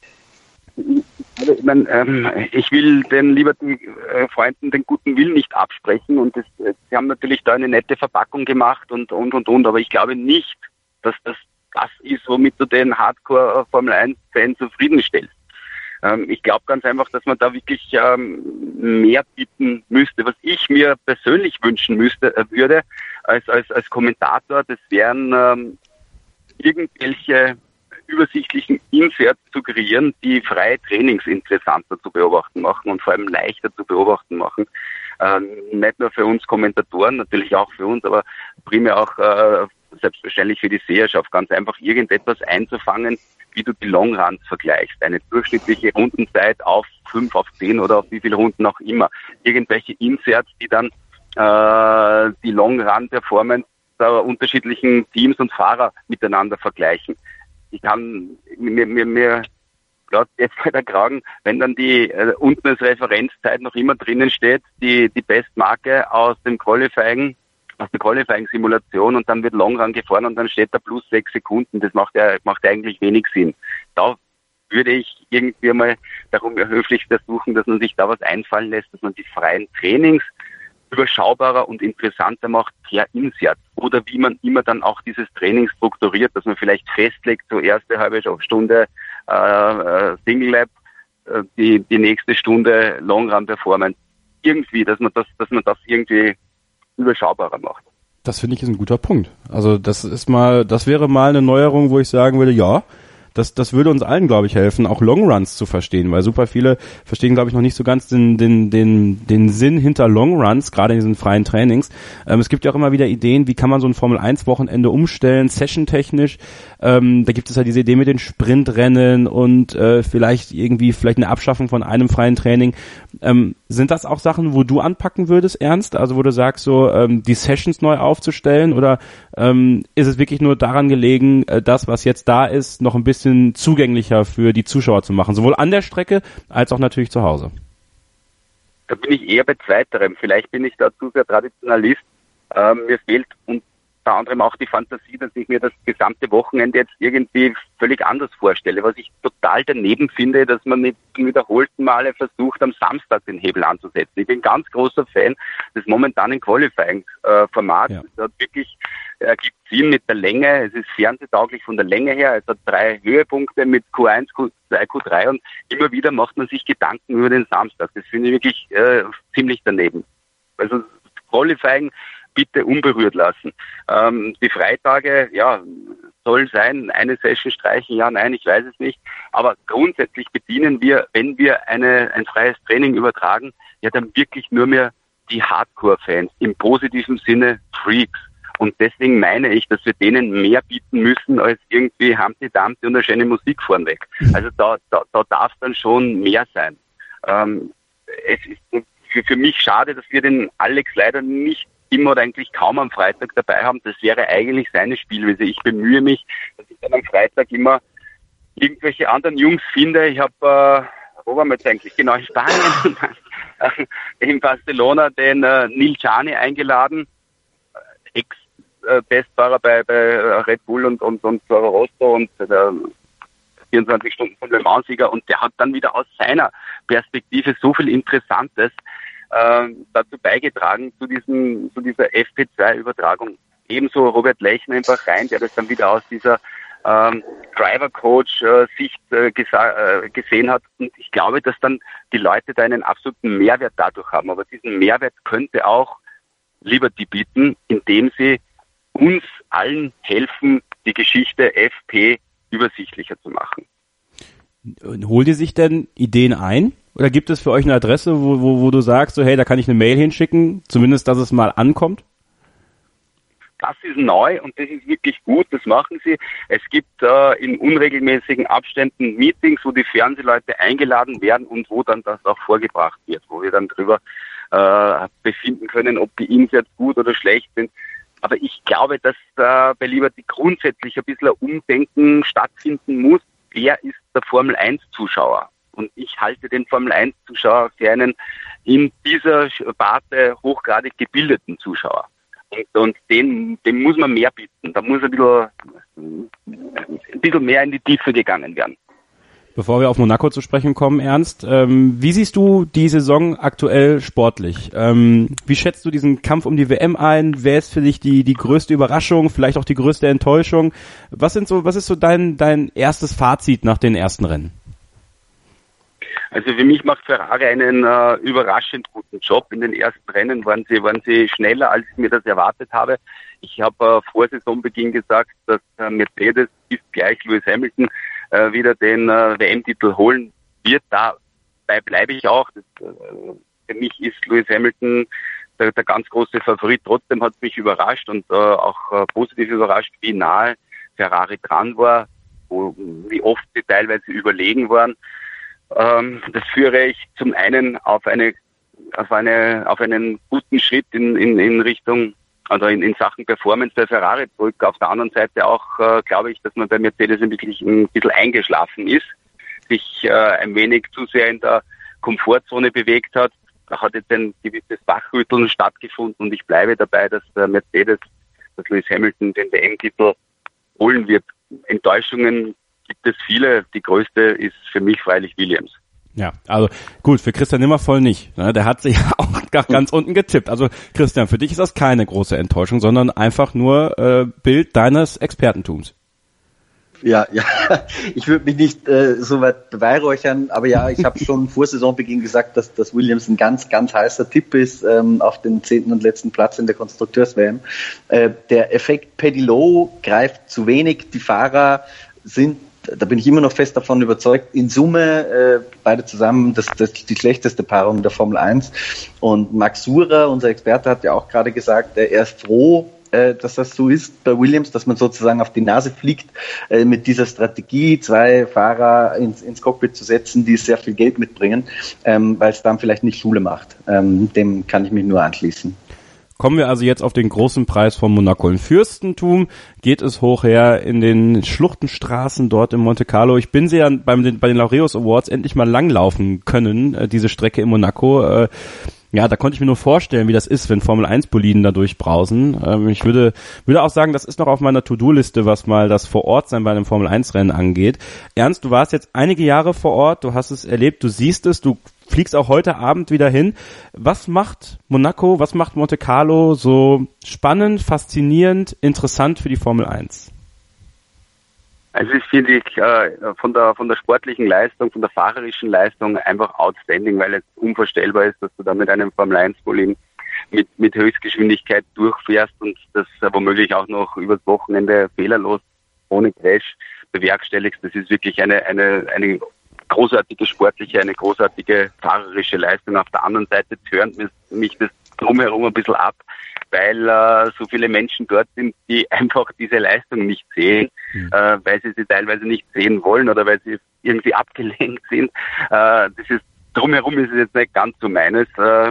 Also, ich, mein, ähm, ich will den Liberty-Freunden den guten Willen nicht absprechen und das, sie haben natürlich da eine nette Verpackung gemacht und, und, und, und, aber ich glaube nicht, dass das das ist, womit du den Hardcore-Formel eins Fan zufriedenstellst. Ich glaube ganz einfach, dass man da wirklich ähm, mehr bieten müsste. Was ich mir persönlich wünschen müsste, äh, würde als, als, als Kommentator, das wären ähm, irgendwelche übersichtlichen Inserts zu kreieren, die freie Trainings interessanter zu beobachten machen und vor allem leichter zu beobachten machen. Ähm, nicht nur für uns Kommentatoren, natürlich auch für uns, aber primär auch äh, selbstverständlich für die Seherschaft. Ganz einfach irgendetwas einzufangen, wie du die Longruns vergleichst. Eine durchschnittliche Rundenzeit auf fünf, auf zehn oder auf wie viele Runden auch immer. Irgendwelche Inserts, die dann äh, die Longrun-Performance der unterschiedlichen Teams und Fahrer miteinander vergleichen. Ich kann mir, mir, mir gerade jetzt bei der Kragen, wenn dann die äh, unten als Referenzzeit noch immer drinnen steht, die, die Bestmarke aus dem Qualifying, aus der Qualifying-Simulation und dann wird Longrun gefahren und dann steht da plus sechs Sekunden. Das macht ja, macht eigentlich wenig Sinn. Da würde ich irgendwie mal darum höflich versuchen, dass man sich da was einfallen lässt, dass man die freien Trainings überschaubarer und interessanter macht per Insert. Oder wie man immer dann auch dieses Training strukturiert, dass man vielleicht festlegt, so erste halbe Stunde äh, Single Lap, äh, die, die nächste Stunde Longrun Performance. Irgendwie, dass man das, dass man das irgendwie überschaubarer macht. Das finde ich ist ein guter Punkt. Also das ist mal, das wäre mal eine Neuerung, wo ich sagen würde, ja, das, das würde uns allen, glaube ich, helfen, auch Longruns zu verstehen, weil super viele verstehen, glaube ich, noch nicht so ganz den, den, den, den Sinn hinter Longruns, gerade in diesen freien Trainings. Ähm, es gibt ja auch immer wieder Ideen, wie kann man so ein Formel eins Wochenende umstellen, session-technisch. Ähm, da gibt es ja diese Idee mit den Sprintrennen und äh, vielleicht irgendwie, vielleicht eine Abschaffung von einem freien Training. Ähm, sind das auch Sachen, wo du anpacken würdest, Ernst? Also wo du sagst, so ähm, die Sessions neu aufzustellen oder ähm, ist es wirklich nur daran gelegen, äh, das, was jetzt da ist, noch ein bisschen zugänglicher für die Zuschauer zu machen, sowohl an der Strecke als auch natürlich zu Hause? Da bin ich eher bei zweiterem. Vielleicht bin ich da zu sehr Traditionalist. Ähm, mir fehlt unter anderem auch die Fantasie, dass ich mir das gesamte Wochenende jetzt irgendwie völlig anders vorstelle. Was ich total daneben finde, dass man mit wiederholten Male versucht, am Samstag den Hebel anzusetzen. Ich bin ganz großer Fan des momentanen Qualifying-Formats. Es hat wirklich ergibt Sinn mit der Länge. Es ist fernsehtauglich von der Länge her. Es hat drei Höhepunkte mit Q eins, Q zwei, Q drei und immer wieder macht man sich Gedanken über den Samstag. Das finde ich wirklich äh, ziemlich daneben. Also Qualifying bitte unberührt lassen. Ähm, die Freitage, ja, soll sein, eine Session streichen, ja, nein, ich weiß es nicht. Aber grundsätzlich bedienen wir, wenn wir eine, ein freies Training übertragen, ja dann wirklich nur mehr die Hardcore-Fans, im positiven Sinne Freaks. Und deswegen meine ich, dass wir denen mehr bieten müssen als irgendwie Humpty Dumpty und eine schöne Musik vornweg. Also da, da, da darf dann schon mehr sein. Ähm, es ist, für, für mich schade, dass wir den Alex leider nicht immer oder eigentlich kaum am Freitag dabei haben. Das wäre eigentlich seine Spielweise. Ich bemühe mich, dass ich dann am Freitag immer irgendwelche anderen Jungs finde. Ich habe, äh, wo waren wir jetzt eigentlich? Genau, in Spanien, in Barcelona, den äh, Nil Gianni eingeladen, Ex-Bestfahrer bei, bei Red Bull und, und, und Toro Rosso und äh, vierundzwanzig Stunden von Le Mans-Sieger, und der hat dann wieder aus seiner Perspektive so viel Interessantes äh, dazu beigetragen, zu diesem, zu dieser F P zwei Übertragung. Ebenso Robert Lechner in Bahrain, der das dann wieder aus dieser ähm, Driver-Coach-Sicht äh, gesa- äh, gesehen hat. Und ich glaube, dass dann die Leute da einen absoluten Mehrwert dadurch haben. Aber diesen Mehrwert könnte auch Liberty bieten, indem sie uns allen helfen, die Geschichte F P übersichtlicher zu machen. Holt ihr sich denn Ideen ein? Oder gibt es für euch eine Adresse, wo, wo, wo du sagst, so hey, da kann ich eine Mail hinschicken, zumindest, dass es mal ankommt? Das ist neu und das ist wirklich gut, das machen sie. Es gibt äh, in unregelmäßigen Abständen Meetings, wo die Fernsehleute eingeladen werden und wo dann das auch vorgebracht wird, wo wir dann drüber äh, befinden können, ob die Ins jetzt gut oder schlecht sind. Aber ich glaube, dass äh, bei Liberty grundsätzlich ein bisschen ein Umdenken stattfinden muss. Wer ist der Formel eins Zuschauer? Und ich halte den Formel eins Zuschauer für einen in dieser Sparte hochgradig gebildeten Zuschauer. Und, und den, dem muss man mehr bieten. Da muss ein bisschen, ein bisschen mehr in die Tiefe gegangen werden. Bevor wir auf Monaco zu sprechen kommen, Ernst, ähm, wie siehst du die Saison aktuell sportlich? Ähm, wie schätzt du diesen Kampf um die W M ein? Wer ist für dich die, die größte Überraschung, vielleicht auch die größte Enttäuschung? Was sind so, was ist so dein, dein erstes Fazit nach den ersten Rennen? Also für mich macht Ferrari einen äh, überraschend guten Job. In den ersten Rennen waren sie, waren sie schneller, als ich mir das erwartet habe. Ich habe äh, vor Saisonbeginn gesagt, dass äh, Mercedes bis gleich Lewis Hamilton äh, wieder den äh, W M-Titel holen wird. Dabei bleibe ich auch. Das, äh, für mich ist Lewis Hamilton der, der ganz große Favorit. Trotzdem hat es mich überrascht und äh, auch äh, positiv überrascht, wie nahe Ferrari dran war, wo, wie oft sie teilweise überlegen waren. Ähm, das führe ich zum einen auf eine, auf eine, auf einen guten Schritt in, in, in Richtung, also in, in Sachen Performance bei Ferrari zurück. Auf der anderen Seite auch, äh, glaube ich, dass man bei Mercedes ein bisschen, ein bisschen eingeschlafen ist, sich äh, ein wenig zu sehr in der Komfortzone bewegt hat. Da hat jetzt ein gewisses Wachrütteln stattgefunden und ich bleibe dabei, dass äh, Mercedes, dass Lewis Hamilton den W M-Titel holen wird. Enttäuschungen gibt es viele. Die größte ist für mich freilich Williams. Ja, also gut, für Christian Nimmervoll nicht. Ne? Der hat sich auch ganz unten getippt. Also Christian, für dich ist das keine große Enttäuschung, sondern einfach nur äh, Bild deines Expertentums. Ja, ja, ich würde mich nicht äh, so weit beweihräuchern, aber ja, ich habe schon vor Saisonbeginn gesagt, dass, dass Williams ein ganz, ganz heißer Tipp ist ähm, auf den zehnten und letzten Platz in der Konstrukteurs-W M. Äh, der Effekt Paddy Lowe greift zu wenig. Die Fahrer sind, da bin ich immer noch fest davon überzeugt, in Summe äh, beide zusammen das, das die schlechteste Paarung der Formel eins. Und Max Surer, unser Experte, hat ja auch gerade gesagt, äh, er ist froh, dass das so ist bei Williams, dass man sozusagen auf die Nase fliegt, äh, mit dieser Strategie zwei Fahrer ins, ins Cockpit zu setzen, die sehr viel Geld mitbringen, ähm, weil es dann vielleicht nicht Schule macht. Ähm, dem kann ich mich nur anschließen. Kommen wir also jetzt auf den großen Preis von Monaco. Im Fürstentum geht es hoch her in den Schluchtenstraßen dort in Monte Carlo. Ich bin sie ja beim, bei den Laureus Awards endlich mal langlaufen können, äh, diese Strecke in Monaco. Äh, Ja, da konnte ich mir nur vorstellen, wie das ist, wenn Formel eins Boliden da durchbrausen. Ähm, ich würde würde auch sagen, das ist noch auf meiner To-Do-Liste, was mal das Vor-Ort-Sein bei einem Formel eins Rennen angeht. Ernst, du warst jetzt einige Jahre vor Ort, du hast es erlebt, du siehst es, du fliegst auch heute Abend wieder hin. Was macht Monaco, was macht Monte Carlo so spannend, faszinierend, interessant für die Formel eins? Also ich finde ich äh, von der von der sportlichen Leistung, von der fahrerischen Leistung einfach outstanding, weil es unvorstellbar ist, dass du da mit einem Formel eins Boliden mit mit Höchstgeschwindigkeit durchfährst und das äh, womöglich auch noch übers Wochenende fehlerlos ohne Crash bewerkstelligst. Das ist wirklich eine eine eine großartige sportliche, eine großartige fahrerische Leistung. Auf der anderen Seite turnt mich das drumherum ein bisschen ab, weil äh, so viele Menschen dort sind, die einfach diese Leistung nicht sehen, mhm. äh, weil sie sie teilweise nicht sehen wollen oder weil sie irgendwie abgelenkt sind. Äh, das ist drumherum ist es jetzt nicht ganz so meines. Äh,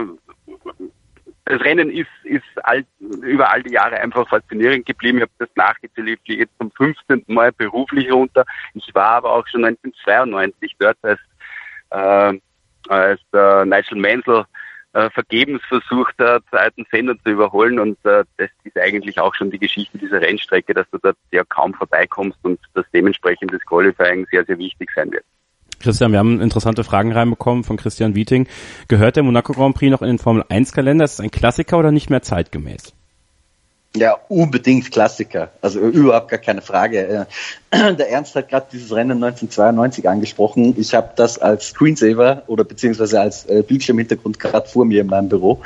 das Rennen ist, ist all, über all die Jahre einfach faszinierend geblieben. Ich habe das nachgezählt, ich fliege jetzt zum fünfzehnten Mal beruflich runter. Ich war aber auch schon neunzehnhundertzweiundneunzig dort, als, äh, als der Nigel Mansell äh, vergebens versucht hat, Ayrton Senna zu überholen, und äh, das ist eigentlich auch schon die Geschichte dieser Rennstrecke, dass du dort ja kaum vorbeikommst und dass dementsprechend das Qualifying sehr, sehr wichtig sein wird. Christian, wir haben interessante Fragen reinbekommen von Christian Wieting. Gehört der Monaco Grand Prix noch in den Formel eins Kalender? Ist es ein Klassiker oder nicht mehr zeitgemäß? Ja, unbedingt Klassiker. Also überhaupt gar keine Frage. Der Ernst hat gerade dieses Rennen neunzehnhundertzweiundneunzig angesprochen. Ich habe das als Screensaver oder beziehungsweise als Bildschirmhintergrund gerade vor mir in meinem Büro.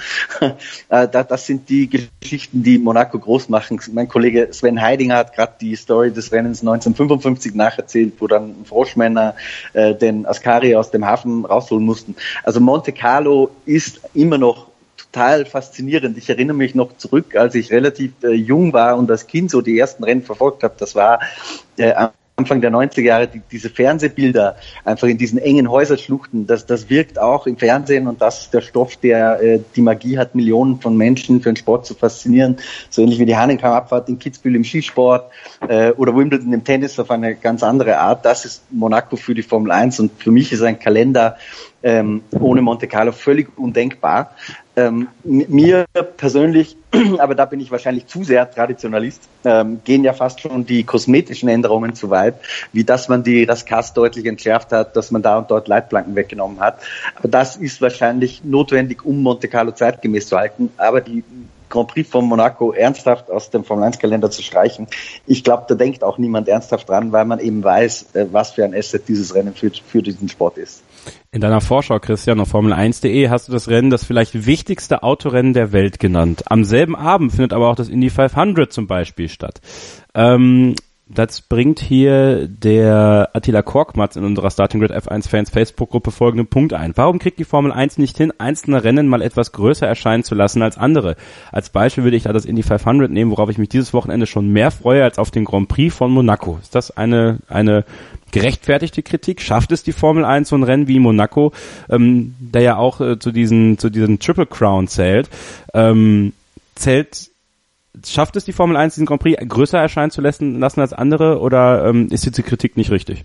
Das sind die Geschichten, die Monaco groß machen. Mein Kollege Sven Heidinger hat gerade die Story des Rennens neunzehnhundertfünfundfünfzig nacherzählt, wo dann Froschmänner den Ascari aus dem Hafen rausholen mussten. Also Monte Carlo ist immer noch total faszinierend. Ich erinnere mich noch zurück, als ich relativ äh, jung war und als Kind so die ersten Rennen verfolgt habe. Das war äh, Anfang der neunziger Jahre, die, diese Fernsehbilder einfach in diesen engen Häuserschluchten. Das, das wirkt auch im Fernsehen, und das ist der Stoff, der äh, die Magie hat, Millionen von Menschen für den Sport zu faszinieren. So ähnlich wie die Hahnenkammabfahrt in Kitzbühel im Skisport äh, oder Wimbledon im Tennis auf eine ganz andere Art. Das ist Monaco für die Formel eins, und für mich ist ein Kalender ähm, ohne Monte Carlo völlig undenkbar. Ähm, mir persönlich, aber da bin ich wahrscheinlich zu sehr Traditionalist, ähm, gehen ja fast schon die kosmetischen Änderungen zu weit, wie dass man die Rascas deutlich entschärft hat, dass man da und dort Leitplanken weggenommen hat. Aber das ist wahrscheinlich notwendig, um Monte Carlo zeitgemäß zu halten. Aber die Grand Prix von Monaco ernsthaft aus dem Formel eins Kalender zu streichen, ich glaube, da denkt auch niemand ernsthaft dran, weil man eben weiß, was für ein Asset dieses Rennen für, für diesen Sport ist. In deiner Vorschau, Christian, auf Formel eins punkt de hast du das Rennen das vielleicht wichtigste Autorennen der Welt genannt. Am selben Abend findet aber auch das Indy fünfhundert zum Beispiel statt. Ähm, das bringt hier der Attila Korkmaz in unserer Starting Grid F eins Fans Facebook-Gruppe folgenden Punkt ein. Warum kriegt die Formel eins nicht hin, einzelne Rennen mal etwas größer erscheinen zu lassen als andere? Als Beispiel würde ich da das Indy fünfhundert nehmen, worauf ich mich dieses Wochenende schon mehr freue als auf den Grand Prix von Monaco. Ist das eine eine gerechtfertigte Kritik? Schafft es die Formel eins so ein Rennen wie Monaco, ähm, der ja auch äh, zu diesen zu diesen Triple Crown zählt, ähm, zählt schafft es die Formel eins, diesen Grand Prix größer erscheinen zu lassen, lassen als andere, oder ähm, ist diese Kritik nicht richtig?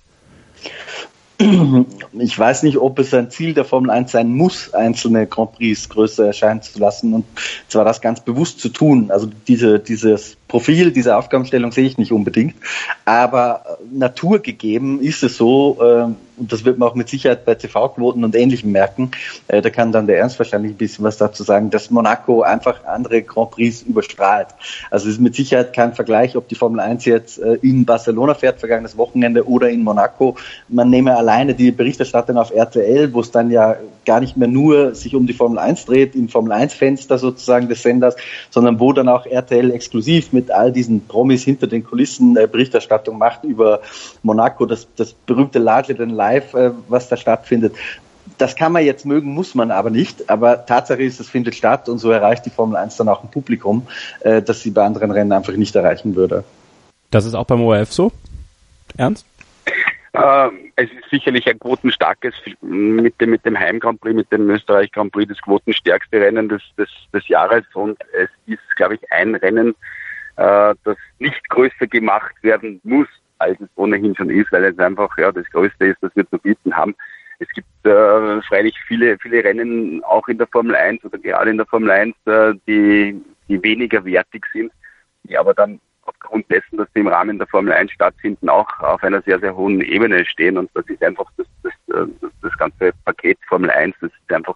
Ich weiß nicht, ob es ein Ziel der Formel eins sein muss, einzelne Grand Prix größer erscheinen zu lassen, und zwar das ganz bewusst zu tun. Also diese, dieses Profil, diese Aufgabenstellung sehe ich nicht unbedingt, aber naturgegeben ist es so, äh, und das wird man auch mit Sicherheit bei T V-Quoten und Ähnlichem merken, äh, da kann dann der Ernst wahrscheinlich ein bisschen was dazu sagen, dass Monaco einfach andere Grand Prix überstrahlt. Also es ist mit Sicherheit kein Vergleich, ob die Formel eins jetzt äh, in Barcelona fährt, vergangenes Wochenende, oder in Monaco. Man nehme alleine die Berichterstattung auf R T L, wo es dann ja gar nicht mehr nur sich um die Formel eins dreht, im Formel eins Fenster sozusagen des Senders, sondern wo dann auch R T L exklusiv mit all diesen Promis hinter den Kulissen äh, Berichterstattung macht über Monaco, das, das berühmte Larger than Live, äh, was da stattfindet. Das kann man jetzt mögen, muss man aber nicht. Aber Tatsache ist, es findet statt, und so erreicht die Formel eins dann auch ein Publikum, äh, das sie bei anderen Rennen einfach nicht erreichen würde. Das ist auch beim O R F so? Ernst? Äh, es ist sicherlich ein quotenstarkes, mit dem, mit dem Heim Grand Prix, mit dem Österreich Grand Prix, das quotenstärkste Rennen des, des, des Jahres, und es ist, glaube ich, ein Rennen, äh, das nicht größer gemacht werden muss, als es ohnehin schon ist, weil es einfach ja das Größte ist, das wir zu bieten haben. Es gibt äh, freilich viele, viele Rennen auch in der Formel eins oder gerade in der Formel eins, äh, die, die weniger wertig sind, die aber dann aufgrund dessen, dass sie im Rahmen der Formel eins stattfinden, auch auf einer sehr, sehr hohen Ebene stehen. Und das ist einfach das, das, das, das ganze Paket Formel eins. Das ist einfach,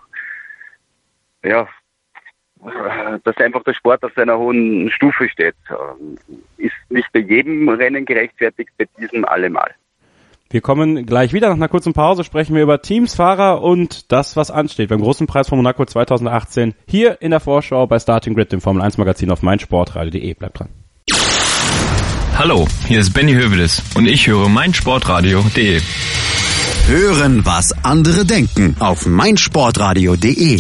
ja, dass einfach der Sport auf seiner hohen Stufe steht. Ist nicht bei jedem Rennen gerechtfertigt, bei diesem allemal. Wir kommen gleich wieder. Nach einer kurzen Pause sprechen wir über Teams, Fahrer und das, was ansteht beim großen Preis von Monaco zwanzig achtzehn. Hier in der Vorschau bei Starting Grid, dem Formel eins Magazin auf meinsportradio punkt de. Bleibt dran. Hallo, hier ist Benny Hövedes und ich höre meinsportradio punkt de. Hören, was andere denken auf meinsportradio punkt de.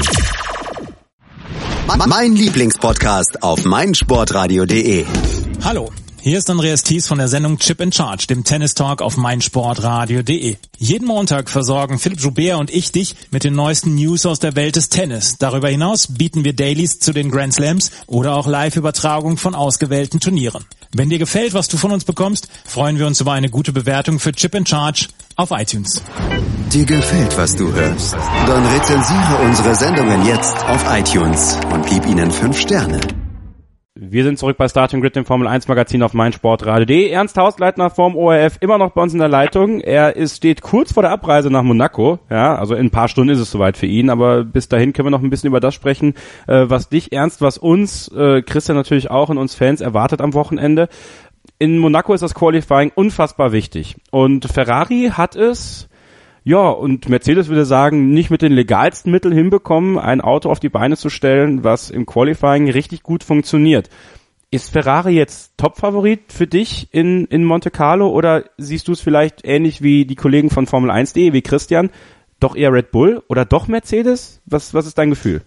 Mein Lieblingspodcast auf meinsportradio punkt de. Hallo. Hier ist Andreas Thies von der Sendung Chip in Charge, dem Tennis Talk auf meinsportradio punkt de. Jeden Montag versorgen Philipp Joubert und ich dich mit den neuesten News aus der Welt des Tennis. Darüber hinaus bieten wir Dailies zu den Grand Slams oder auch Live-Übertragungen von ausgewählten Turnieren. Wenn dir gefällt, was du von uns bekommst, freuen wir uns über eine gute Bewertung für Chip in Charge auf iTunes. Dir gefällt, was du hörst? Dann rezensiere unsere Sendungen jetzt auf iTunes und gib ihnen fünf Sterne. Wir sind zurück bei Starting Grid, dem Formel eins Magazin auf meinsportradio punkt de. Ernst Hausleitner vom O R F immer noch bei uns in der Leitung. Er ist, steht kurz vor der Abreise nach Monaco. Ja, also in ein paar Stunden ist es soweit für ihn, aber bis dahin können wir noch ein bisschen über das sprechen, äh, was dich, Ernst, was uns, äh, Christian natürlich auch und uns Fans erwartet am Wochenende. In Monaco ist das Qualifying unfassbar wichtig. Und Ferrari hat es, ja, und Mercedes würde sagen, nicht mit den legalsten Mitteln hinbekommen, ein Auto auf die Beine zu stellen, was im Qualifying richtig gut funktioniert. Ist Ferrari jetzt Top-Favorit für dich in, in Monte Carlo oder siehst du es vielleicht ähnlich wie die Kollegen von Formel eins punkt de, wie Christian, doch eher Red Bull oder doch Mercedes? Was, was ist dein Gefühl?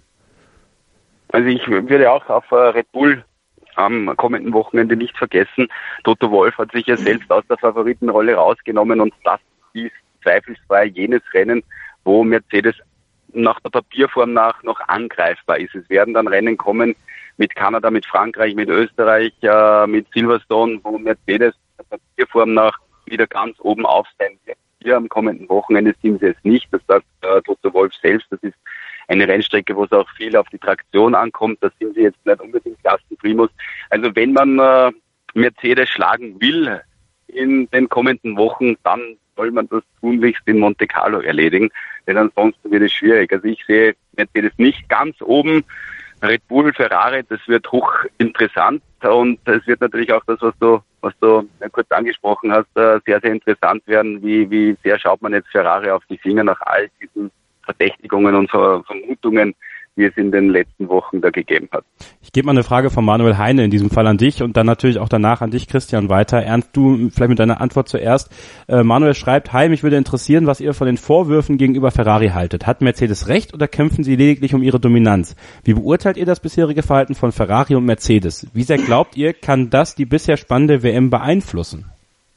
Also ich würde auch auf Red Bull am kommenden Wochenende nicht vergessen. Toto Wolff hat sich ja selbst aus der Favoritenrolle rausgenommen und das ist zweifelsfrei jenes Rennen, wo Mercedes nach der Papierform nach noch angreifbar ist. Es werden dann Rennen kommen mit Kanada, mit Frankreich, mit Österreich, äh, mit Silverstone, wo Mercedes der Papierform nach wieder ganz oben auf sein wird. Hier am kommenden Wochenende sind sie es nicht. Das sagt äh, Toto Wolff selbst. Das ist eine Rennstrecke, wo es auch viel auf die Traktion ankommt. Da sind sie jetzt nicht unbedingt Klassenprimus. Also wenn man äh, Mercedes schlagen will in den kommenden Wochen, dann soll man das tunlichst in Monte Carlo erledigen, denn ansonsten wird es schwierig. Also ich sehe Mercedes nicht ganz oben. Red Bull, Ferrari, das wird hochinteressant und es wird natürlich auch das, was du, was du kurz angesprochen hast, sehr, sehr interessant werden. Wie, wie sehr schaut man jetzt Ferrari auf die Finger nach all diesen Verdächtigungen und Vermutungen, wie es in den letzten Wochen da gegeben hat. Ich gebe mal eine Frage von Manuel Heine in diesem Fall an dich und dann natürlich auch danach an dich, Christian, weiter. Ernst, du vielleicht mit deiner Antwort zuerst. Äh, Manuel schreibt, hi, mich würde interessieren, was ihr von den Vorwürfen gegenüber Ferrari haltet. Hat Mercedes recht oder kämpfen sie lediglich um ihre Dominanz? Wie beurteilt ihr das bisherige Verhalten von Ferrari und Mercedes? Wie sehr glaubt ihr, kann das die bisher spannende W M beeinflussen?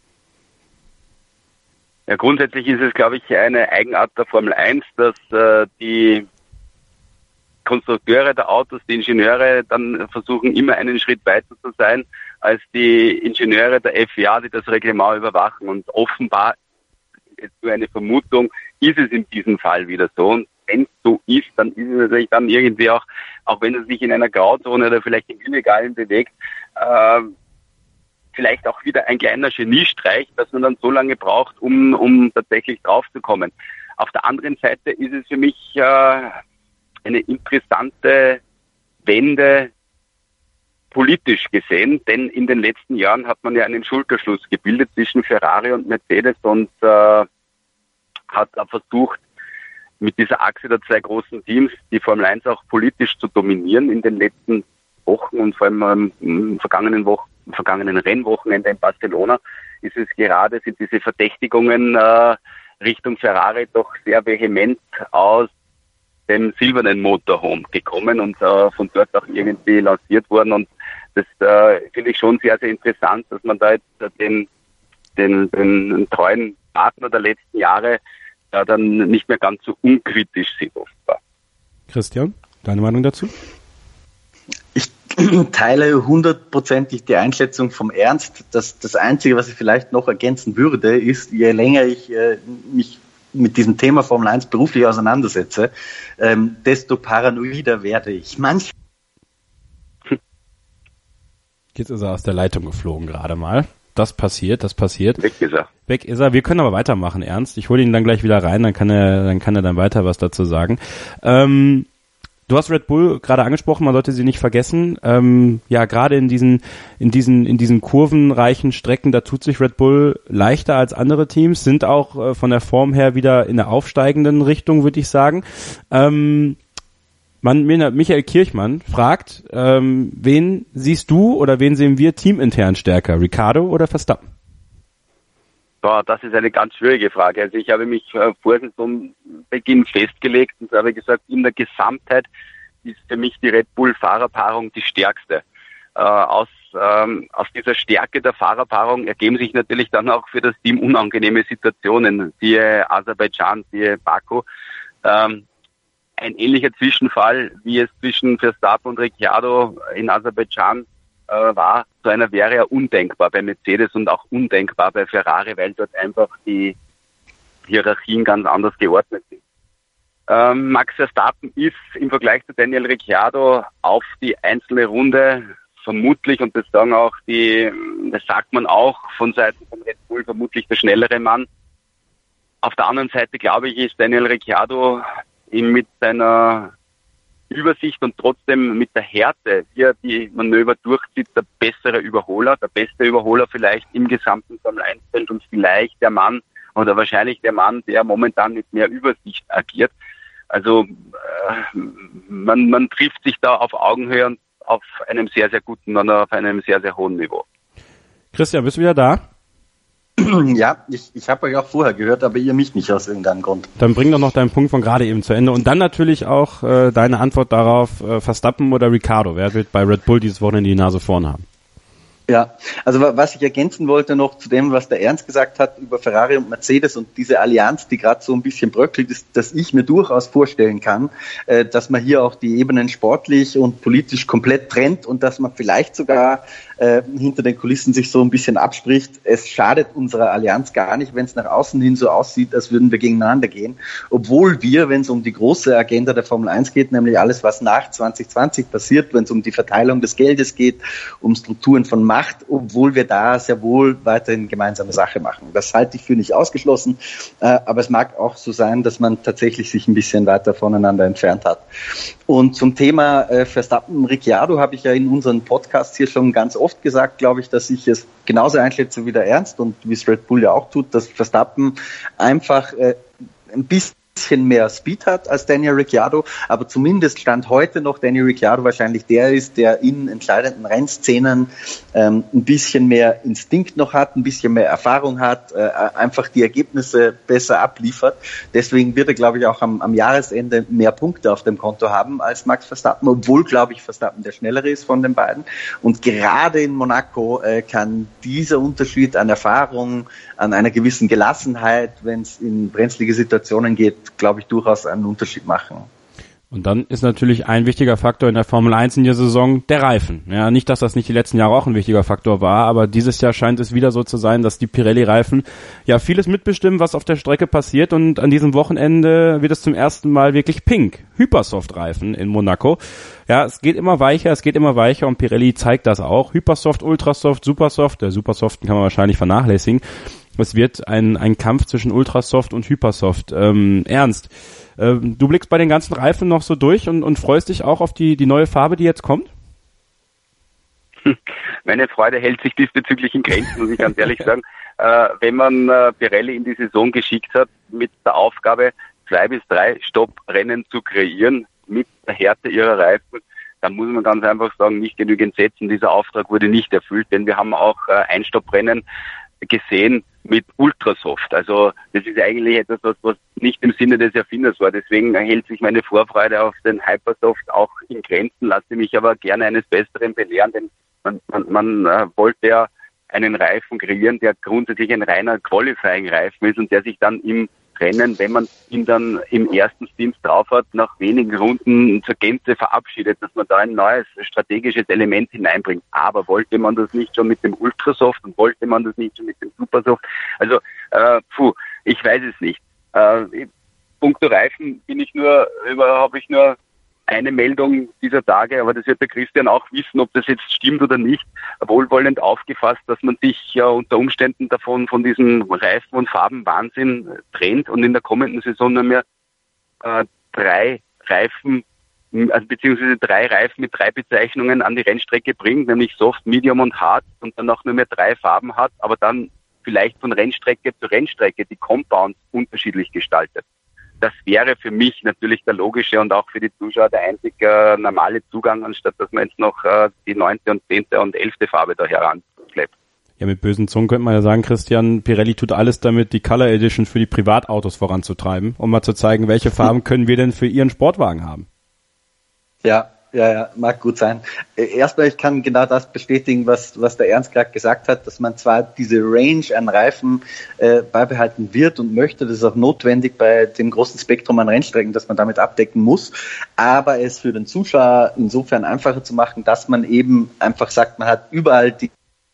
Ja, grundsätzlich ist es, glaube ich, eine Eigenart der Formel eins, dass äh, die Konstrukteure der Autos, die Ingenieure dann versuchen, immer einen Schritt weiter zu sein als die Ingenieure der F I A, die das Reglement überwachen. Und offenbar, jetzt nur eine Vermutung, ist es in diesem Fall wieder so. Und wenn es so ist, dann ist es natürlich dann irgendwie auch, auch wenn es sich in einer Grauzone oder vielleicht im Illegalen bewegt, äh, vielleicht auch wieder ein kleiner Geniestreich, dass man dann so lange braucht, um, um tatsächlich draufzukommen. Auf der anderen Seite ist es für mich äh, eine interessante Wende politisch gesehen, denn in den letzten Jahren hat man ja einen Schulterschluss gebildet zwischen Ferrari und Mercedes und äh, hat versucht, mit dieser Achse der zwei großen Teams die Formel eins auch politisch zu dominieren. In den letzten Wochen und vor allem im vergangenen, Wochen, vergangenen Rennwochenende in Barcelona ist es gerade, sind diese Verdächtigungen äh, Richtung Ferrari doch sehr vehement aus dem silbernen Motorhome gekommen und äh, von dort auch irgendwie lanciert worden. Und das äh, finde ich schon sehr, sehr interessant, dass man da jetzt den, den, den treuen Partner der letzten Jahre äh, dann nicht mehr ganz so unkritisch sieht offenbar. Christian, deine Meinung dazu? Ich teile hundertprozentig die Einschätzung vom Ernst. Das, das Einzige, was ich vielleicht noch ergänzen würde, ist, je länger ich äh, mich mit diesem Thema Formel eins beruflich auseinandersetze, ähm, desto paranoider werde ich. Manch Jetzt ist er aus der Leitung geflogen gerade mal. Das passiert, das passiert. Weg ist er. Weg ist er. Wir können aber weitermachen, Ernst. Ich hole ihn dann gleich wieder rein, dann kann er, dann kann er dann weiter was dazu sagen. Ähm, Du hast Red Bull gerade angesprochen, man sollte sie nicht vergessen. Ähm, ja, gerade in diesen, in diesen, in diesen kurvenreichen Strecken, da tut sich Red Bull leichter als andere Teams, sind auch äh, von der Form her wieder in der aufsteigenden Richtung, würde ich sagen. Ähm, man, Michael Kirchmann fragt, ähm, wen siehst du oder wen sehen wir teamintern stärker, Ricciardo oder Verstappen? Boah, das ist eine ganz schwierige Frage. Also ich habe mich äh, vor Saisonbeginn festgelegt und habe gesagt, in der Gesamtheit ist für mich die Red Bull-Fahrerpaarung die stärkste. Äh, aus ähm, aus dieser Stärke der Fahrerpaarung ergeben sich natürlich dann auch für das Team unangenehme Situationen, siehe Aserbaidschan, siehe Baku. Ähm, ein ähnlicher Zwischenfall, wie es zwischen Verstappen und Ricciardo in Aserbaidschan äh, war, so einer wäre ja undenkbar bei Mercedes und auch undenkbar bei Ferrari, weil dort einfach die Hierarchien ganz anders geordnet sind. Ähm, Max Verstappen ist im Vergleich zu Daniel Ricciardo auf die einzelne Runde vermutlich, und das sagen auch die, das sagt man auch von Seiten von Red Bull, vermutlich der schnellere Mann. Auf der anderen Seite, glaube ich, ist Daniel Ricciardo mit seiner Übersicht und trotzdem mit der Härte, wie er die Manöver durchzieht, der bessere Überholer, der beste Überholer vielleicht im gesamten Formel eins Feld und vielleicht der Mann oder wahrscheinlich der Mann, der momentan mit mehr Übersicht agiert. Also äh, man, man trifft sich da auf Augenhöhe und auf einem sehr, sehr guten und auf einem sehr, sehr hohen Niveau. Christian, bist du wieder da? Ja, ich, ich habe euch auch vorher gehört, aber ihr mich nicht aus irgendeinem Grund. Dann bring doch noch deinen Punkt von gerade eben zu Ende und dann natürlich auch äh, deine Antwort darauf, äh, Verstappen oder Ricciardo. Wer wird bei Red Bull dieses Wochenende die Nase vorn haben? Ja, also was ich ergänzen wollte noch zu dem, was der Ernst gesagt hat über Ferrari und Mercedes und diese Allianz, die gerade so ein bisschen bröckelt, ist, dass ich mir durchaus vorstellen kann, äh, dass man hier auch die Ebenen sportlich und politisch komplett trennt und dass man vielleicht sogar äh, hinter den Kulissen sich so ein bisschen abspricht. Es schadet unserer Allianz gar nicht, wenn es nach außen hin so aussieht, als würden wir gegeneinander gehen, obwohl wir, wenn es um die große Agenda der Formel eins geht, nämlich alles, was nach zwanzig zwanzig passiert, wenn es um die Verteilung des Geldes geht, um Strukturen von Macht, obwohl wir da sehr wohl weiterhin gemeinsame Sache machen. Das halte ich für nicht ausgeschlossen, äh, aber es mag auch so sein, dass man tatsächlich sich ein bisschen weiter voneinander entfernt hat. Und zum Thema äh, Verstappen, Ricciardo habe ich ja in unseren Podcasts hier schon ganz oft gesagt, glaube ich, dass ich es genauso einschätze wie der Ernst und wie es Red Bull ja auch tut, dass Verstappen einfach äh, ein bisschen bisschen mehr Speed hat als Daniel Ricciardo, aber zumindest Stand heute noch Daniel Ricciardo wahrscheinlich der ist, der in entscheidenden Rennszenen ähm, ein bisschen mehr Instinkt noch hat, ein bisschen mehr Erfahrung hat, äh, einfach die Ergebnisse besser abliefert. Deswegen wird er, glaube ich, auch am, am Jahresende mehr Punkte auf dem Konto haben als Max Verstappen, obwohl, glaube ich, Verstappen der Schnellere ist von den beiden. Und gerade in Monaco äh, kann dieser Unterschied an Erfahrung, an einer gewissen Gelassenheit, wenn es in brenzlige Situationen geht, glaube ich, durchaus einen Unterschied machen. Und dann ist natürlich ein wichtiger Faktor in der Formel eins in der Saison der Reifen. Ja, nicht, dass das nicht die letzten Jahre auch ein wichtiger Faktor war, aber dieses Jahr scheint es wieder so zu sein, dass die Pirelli-Reifen ja vieles mitbestimmen, was auf der Strecke passiert, und an diesem Wochenende wird es zum ersten Mal wirklich pink. Hypersoft-Reifen in Monaco. Ja, es geht immer weicher, es geht immer weicher und Pirelli zeigt das auch. Hypersoft, Ultrasoft, Supersoft. Der Supersoften kann man wahrscheinlich vernachlässigen. Es wird ein, ein Kampf zwischen Ultrasoft und Hypersoft. Ähm, Ernst, ähm, du blickst bei den ganzen Reifen noch so durch und, und freust dich auch auf die, die neue Farbe, die jetzt kommt? Meine Freude hält sich diesbezüglich in Grenzen, muss ich ganz ehrlich sagen. Äh, wenn man äh, Pirelli in die Saison geschickt hat mit der Aufgabe, zwei bis drei Stopprennen zu kreieren mit der Härte ihrer Reifen, dann muss man ganz einfach sagen, nicht genügend setzen. Dieser Auftrag wurde nicht erfüllt, denn wir haben auch äh, Einstopprennen gesehen mit Ultrasoft. Also das ist eigentlich etwas, was, was nicht im Sinne des Erfinders war. Deswegen hält sich meine Vorfreude auf den Hypersoft auch in Grenzen, lasse mich aber gerne eines Besseren belehren, denn man, man, man äh, wollte ja einen Reifen kreieren, der grundsätzlich ein reiner Qualifying-Reifen ist und der sich dann im Rennen, wenn man ihn dann im ersten Stint drauf hat, nach wenigen Runden zur Gänze verabschiedet, dass man da ein neues strategisches Element hineinbringt. Aber wollte man das nicht schon mit dem Ultrasoft und wollte man das nicht schon mit dem Supersoft? Also, äh, puh, ich weiß es nicht. Äh, punkto Reifen bin ich nur, über, habe ich nur eine Meldung dieser Tage, aber das wird der Christian auch wissen, ob das jetzt stimmt oder nicht, wohlwollend aufgefasst, dass man sich ja unter Umständen davon, von diesem Reifen- und Farbenwahnsinn trennt und in der kommenden Saison nur mehr äh, drei Reifen, also beziehungsweise drei Reifen mit drei Bezeichnungen an die Rennstrecke bringt, nämlich Soft, Medium und Hard, und dann auch nur mehr drei Farben hat, aber dann vielleicht von Rennstrecke zu Rennstrecke die Compounds unterschiedlich gestaltet. Das wäre für mich natürlich der logische und auch für die Zuschauer der einzig äh, normale Zugang, anstatt dass man jetzt noch äh, die neunte und zehnte und elfte Farbe da heranklebt. Ja, mit bösen Zungen könnte man ja sagen, Christian, Pirelli tut alles damit, die Color Edition für die Privatautos voranzutreiben, um mal zu zeigen, welche Farben können wir denn für ihren Sportwagen haben. Ja, Ja, ja, mag gut sein. Erstmal, ich kann genau das bestätigen, was, was der Ernst gerade gesagt hat, dass man zwar diese Range an Reifen äh, beibehalten wird und möchte, das ist auch notwendig bei dem großen Spektrum an Rennstrecken, dass man damit abdecken muss, aber es für den Zuschauer insofern einfacher zu machen, dass man eben einfach sagt, man hat überall die,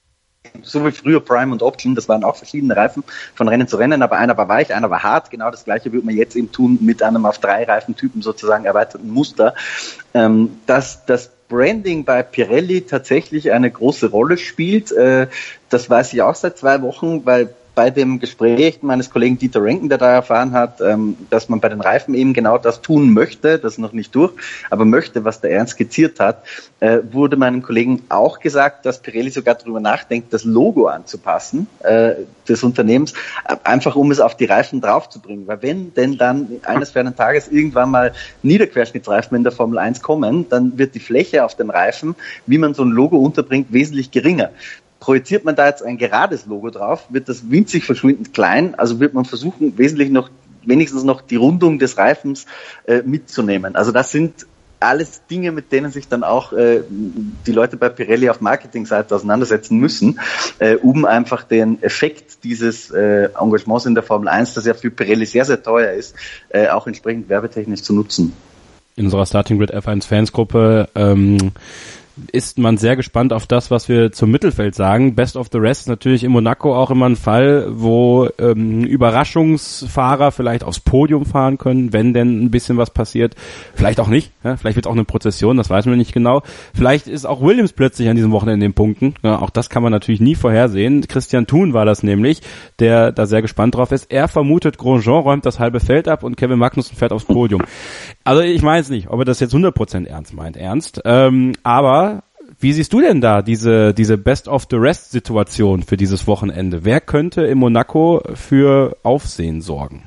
so wie früher Prime und Option, das waren auch verschiedene Reifen von Rennen zu Rennen, aber einer war weich, einer war hart. Genau das Gleiche würde man jetzt eben tun mit einem auf drei Reifentypen sozusagen erweiterten Muster. Ähm, dass das Branding bei Pirelli tatsächlich eine große Rolle spielt, äh, das weiß ich auch seit zwei Wochen, weil bei dem Gespräch meines Kollegen Dieter Renken, der da erfahren hat, ähm, dass man bei den Reifen eben genau das tun möchte, das ist noch nicht durch, aber möchte, was der Ernst skizziert hat, äh, wurde meinem Kollegen auch gesagt, dass Pirelli sogar darüber nachdenkt, das Logo anzupassen äh, des Unternehmens, einfach um es auf die Reifen draufzubringen. Weil wenn denn dann eines fernen Tages irgendwann mal Niederquerschnittsreifen in der Formel eins kommen, dann wird die Fläche auf den Reifen, wie man so ein Logo unterbringt, wesentlich geringer. Projiziert man da jetzt ein gerades Logo drauf, wird das winzig verschwindend klein, also wird man versuchen, wesentlich noch, wenigstens noch die Rundung des Reifens äh, mitzunehmen. Also das sind alles Dinge, mit denen sich dann auch äh, die Leute bei Pirelli auf Marketingseite auseinandersetzen müssen, äh, um einfach den Effekt dieses äh, Engagements in der Formel eins, das ja für Pirelli sehr, sehr teuer ist, äh, auch entsprechend werbetechnisch zu nutzen. In unserer Starting Grid F eins Fansgruppe ähm, ist man sehr gespannt auf das, was wir zum Mittelfeld sagen. Best of the Rest ist natürlich in Monaco auch immer ein Fall, wo ähm, Überraschungsfahrer vielleicht aufs Podium fahren können, wenn denn ein bisschen was passiert. Vielleicht auch nicht. Ja? Vielleicht wird es auch eine Prozession, das weiß man nicht genau. Vielleicht ist auch Williams plötzlich an diesem Wochenende in den Punkten. Ja, auch das kann man natürlich nie vorhersehen. Christian Thun war das nämlich, der da sehr gespannt drauf ist. Er vermutet, Grosjean räumt das halbe Feld ab und Kevin Magnussen fährt aufs Podium. Also ich weiß nicht, ob er das jetzt hundert Prozent ernst meint, ernst. Ähm, aber wie siehst du denn da diese diese Best-of-the-Rest-Situation für dieses Wochenende? Wer könnte in Monaco für Aufsehen sorgen?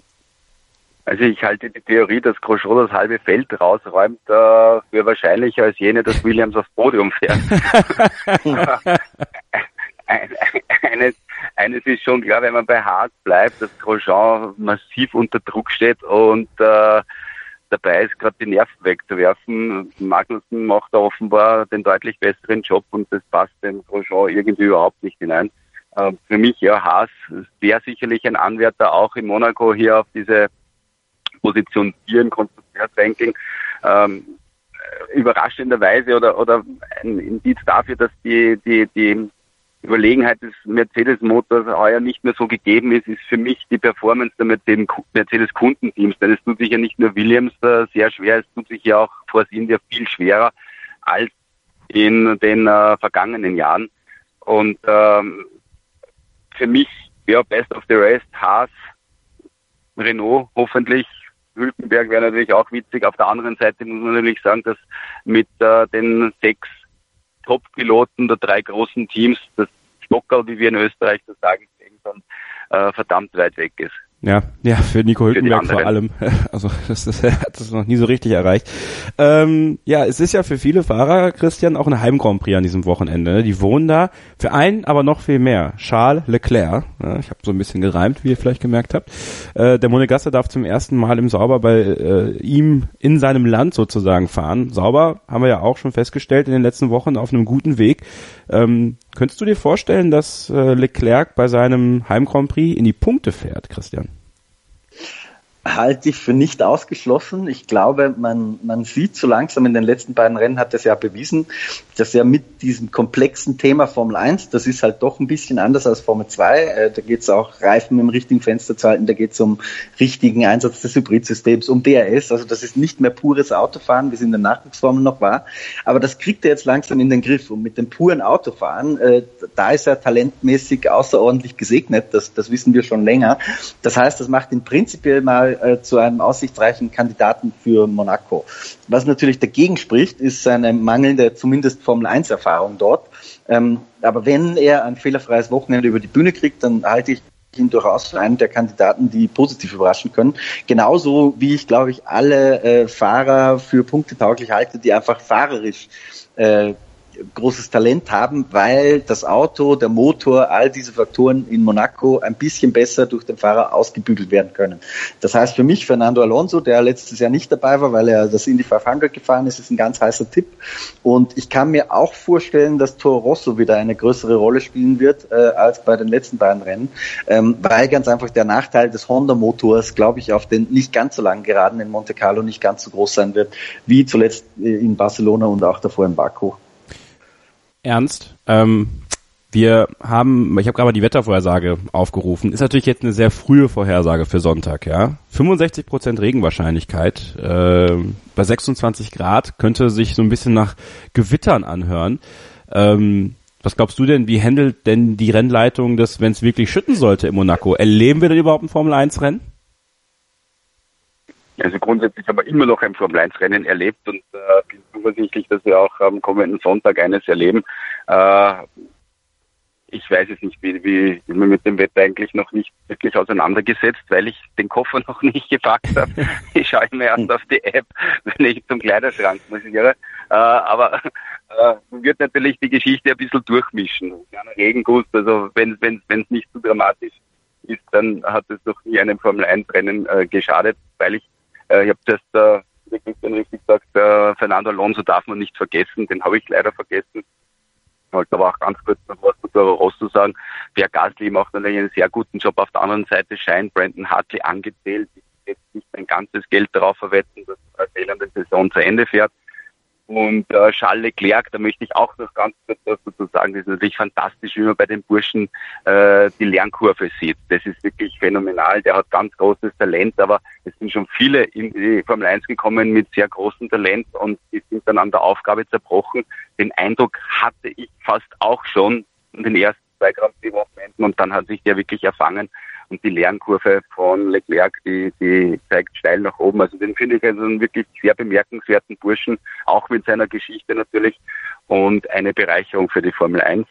Also ich halte die Theorie, dass Grosjean das halbe Feld rausräumt, äh, für wahrscheinlicher als jene, dass Williams aufs Podium fährt. eines, eines ist schon klar, wenn man bei Haas bleibt, dass Grosjean massiv unter Druck steht und äh, dabei ist, gerade die Nerven wegzuwerfen. Magnussen macht da offenbar den deutlich besseren Job und das passt dem Grosjean irgendwie überhaupt nicht hinein. Äh, für mich, ja, Haas wäre sicherlich ein Anwärter auch in Monaco hier auf diese Position vier im Konstrukteursranking. Ähm, überraschenderweise oder, oder ein Indiz dafür, dass die, die, die Überlegenheit des Mercedes-Motors heuer nicht mehr so gegeben ist, ist für mich die Performance der Mercedes-Kundenteams. Denn es tut sich ja nicht nur Williams äh, sehr schwer, es tut sich ja auch Force India viel schwerer als in den äh, vergangenen Jahren. Und ähm, für mich, ja, Best of the Rest, Haas, Renault hoffentlich, Hülkenberg wäre natürlich auch witzig. Auf der anderen Seite muss man natürlich sagen, dass mit äh, den sechs Top-Piloten der drei großen Teams, das Stockerl, wie wir in Österreich das sagen, schon äh, verdammt weit weg ist. Ja, ja, für Nico Hülkenberg vor allem. Also das, das hat das noch nie so richtig erreicht. Ähm, ja, es ist ja für viele Fahrer, Christian, auch ein Heim-Grand Prix an diesem Wochenende. Die wohnen da. Für einen aber noch viel mehr. Charles Leclerc. Ja, ich habe so ein bisschen gereimt, wie ihr vielleicht gemerkt habt. Äh, der Monegasse darf zum ersten Mal im Sauber bei äh, ihm in seinem Land sozusagen fahren. Sauber haben wir ja auch schon festgestellt in den letzten Wochen auf einem guten Weg. Ähm, könntest du dir vorstellen, dass äh, Leclerc bei seinem Heim-Grand Prix in die Punkte fährt, Christian? Halte ich für nicht ausgeschlossen. Ich glaube, man, man sieht so langsam in den letzten beiden Rennen, hat es ja bewiesen, dass er mit diesem komplexen Thema Formel eins, das ist halt doch ein bisschen anders als Formel zwei, äh, da geht es auch Reifen im richtigen Fenster zu halten, da geht es um richtigen Einsatz des Hybridsystems, um D R S, also das ist nicht mehr pures Autofahren, wie es in der Nachwuchsformel noch war, aber das kriegt er jetzt langsam in den Griff und mit dem puren Autofahren, äh, da ist er talentmäßig außerordentlich gesegnet, das, das wissen wir schon länger. Das heißt, das macht ihn prinzipiell mal äh, zu einem aussichtsreichen Kandidaten für Monaco. Was natürlich dagegen spricht, ist seine mangelnde, zumindest Formel eins Erfahrung dort. Ähm, aber wenn er ein fehlerfreies Wochenende über die Bühne kriegt, dann halte ich ihn durchaus für einen der Kandidaten, die positiv überraschen können. Genauso wie ich, glaube ich, alle äh, Fahrer für punktetauglich halte, die einfach fahrerisch äh, großes Talent haben, weil das Auto, der Motor, all diese Faktoren in Monaco ein bisschen besser durch den Fahrer ausgebügelt werden können. Das heißt für mich, Fernando Alonso, der letztes Jahr nicht dabei war, weil er das Indy fünfhundert gefahren ist, ist ein ganz heißer Tipp. Und ich kann mir auch vorstellen, dass Toro Rosso wieder eine größere Rolle spielen wird äh, als bei den letzten beiden Rennen, ähm, weil ganz einfach der Nachteil des Honda-Motors, glaube ich, auf den nicht ganz so langen Geraden in Monte Carlo nicht ganz so groß sein wird, wie zuletzt in Barcelona und auch davor in Baku. Ernst, ähm, wir haben, ich habe gerade mal die Wettervorhersage aufgerufen, ist natürlich jetzt eine sehr frühe Vorhersage für Sonntag, ja. fünfundsechzig Prozent Regenwahrscheinlichkeit, äh, bei sechsundzwanzig Grad, könnte sich so ein bisschen nach Gewittern anhören. Ähm, was glaubst du denn, wie handelt denn die Rennleitung das, wenn es wirklich schütten sollte in Monaco? Erleben wir denn überhaupt ein Formel eins Rennen? Also grundsätzlich haben wir immer noch ein Formel eins Rennen erlebt und äh, bin zuversichtlich, dass wir auch am kommenden Sonntag eines erleben. Äh, ich weiß es nicht, wie, wie, wie man mit dem Wetter eigentlich noch nicht wirklich auseinandergesetzt, weil ich den Koffer noch nicht gepackt habe. Ich schaue immer erst auf die App, wenn ich zum Kleiderschrank marschiere. Äh, aber äh, wird natürlich die Geschichte ein bisschen durchmischen. Ja, Regenguss, also wenn wenn wenn es nicht zu dramatisch ist, dann hat es noch nie einem Formel eins Rennen äh, geschadet, weil ich äh, ich habe das äh, wirklich richtig gesagt, äh, Fernando Alonso darf man nicht vergessen, den habe ich leider vergessen. Ich wollte aber auch ganz kurz noch was zu Toro Rosso sagen. Pierre Gasly macht natürlich einen sehr guten Job. Auf der anderen Seite scheint Brandon Hartley angezählt. Ich will jetzt nicht mein ganzes Geld darauf verwetten, dass er fehlende Saison zu Ende fährt. Und äh, Charles Leclerc, da möchte ich auch noch ganz kurz dazu sagen, das ist natürlich fantastisch, wie man bei den Burschen äh, die Lernkurve sieht. Das ist wirklich phänomenal, der hat ganz großes Talent, aber es sind schon viele in die Formel eins gekommen mit sehr großem Talent und die sind dann an der Aufgabe zerbrochen. Den Eindruck hatte ich fast auch schon in den ersten zwei Grand Prix-Wochenenden und dann hat sich der wirklich erfangen. Und die Lernkurve von Leclerc, die, die zeigt steil nach oben. Also den finde ich also einen wirklich sehr bemerkenswerten Burschen, auch mit seiner Geschichte natürlich. Und eine Bereicherung für die Formel eins.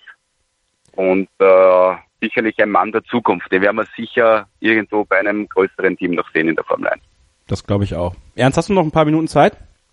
Und äh, sicherlich ein Mann der Zukunft. Den werden wir sicher irgendwo bei einem größeren Team noch sehen in der Formel eins. Das glaube ich auch. Ernst, hast du noch ein paar Minuten Zeit?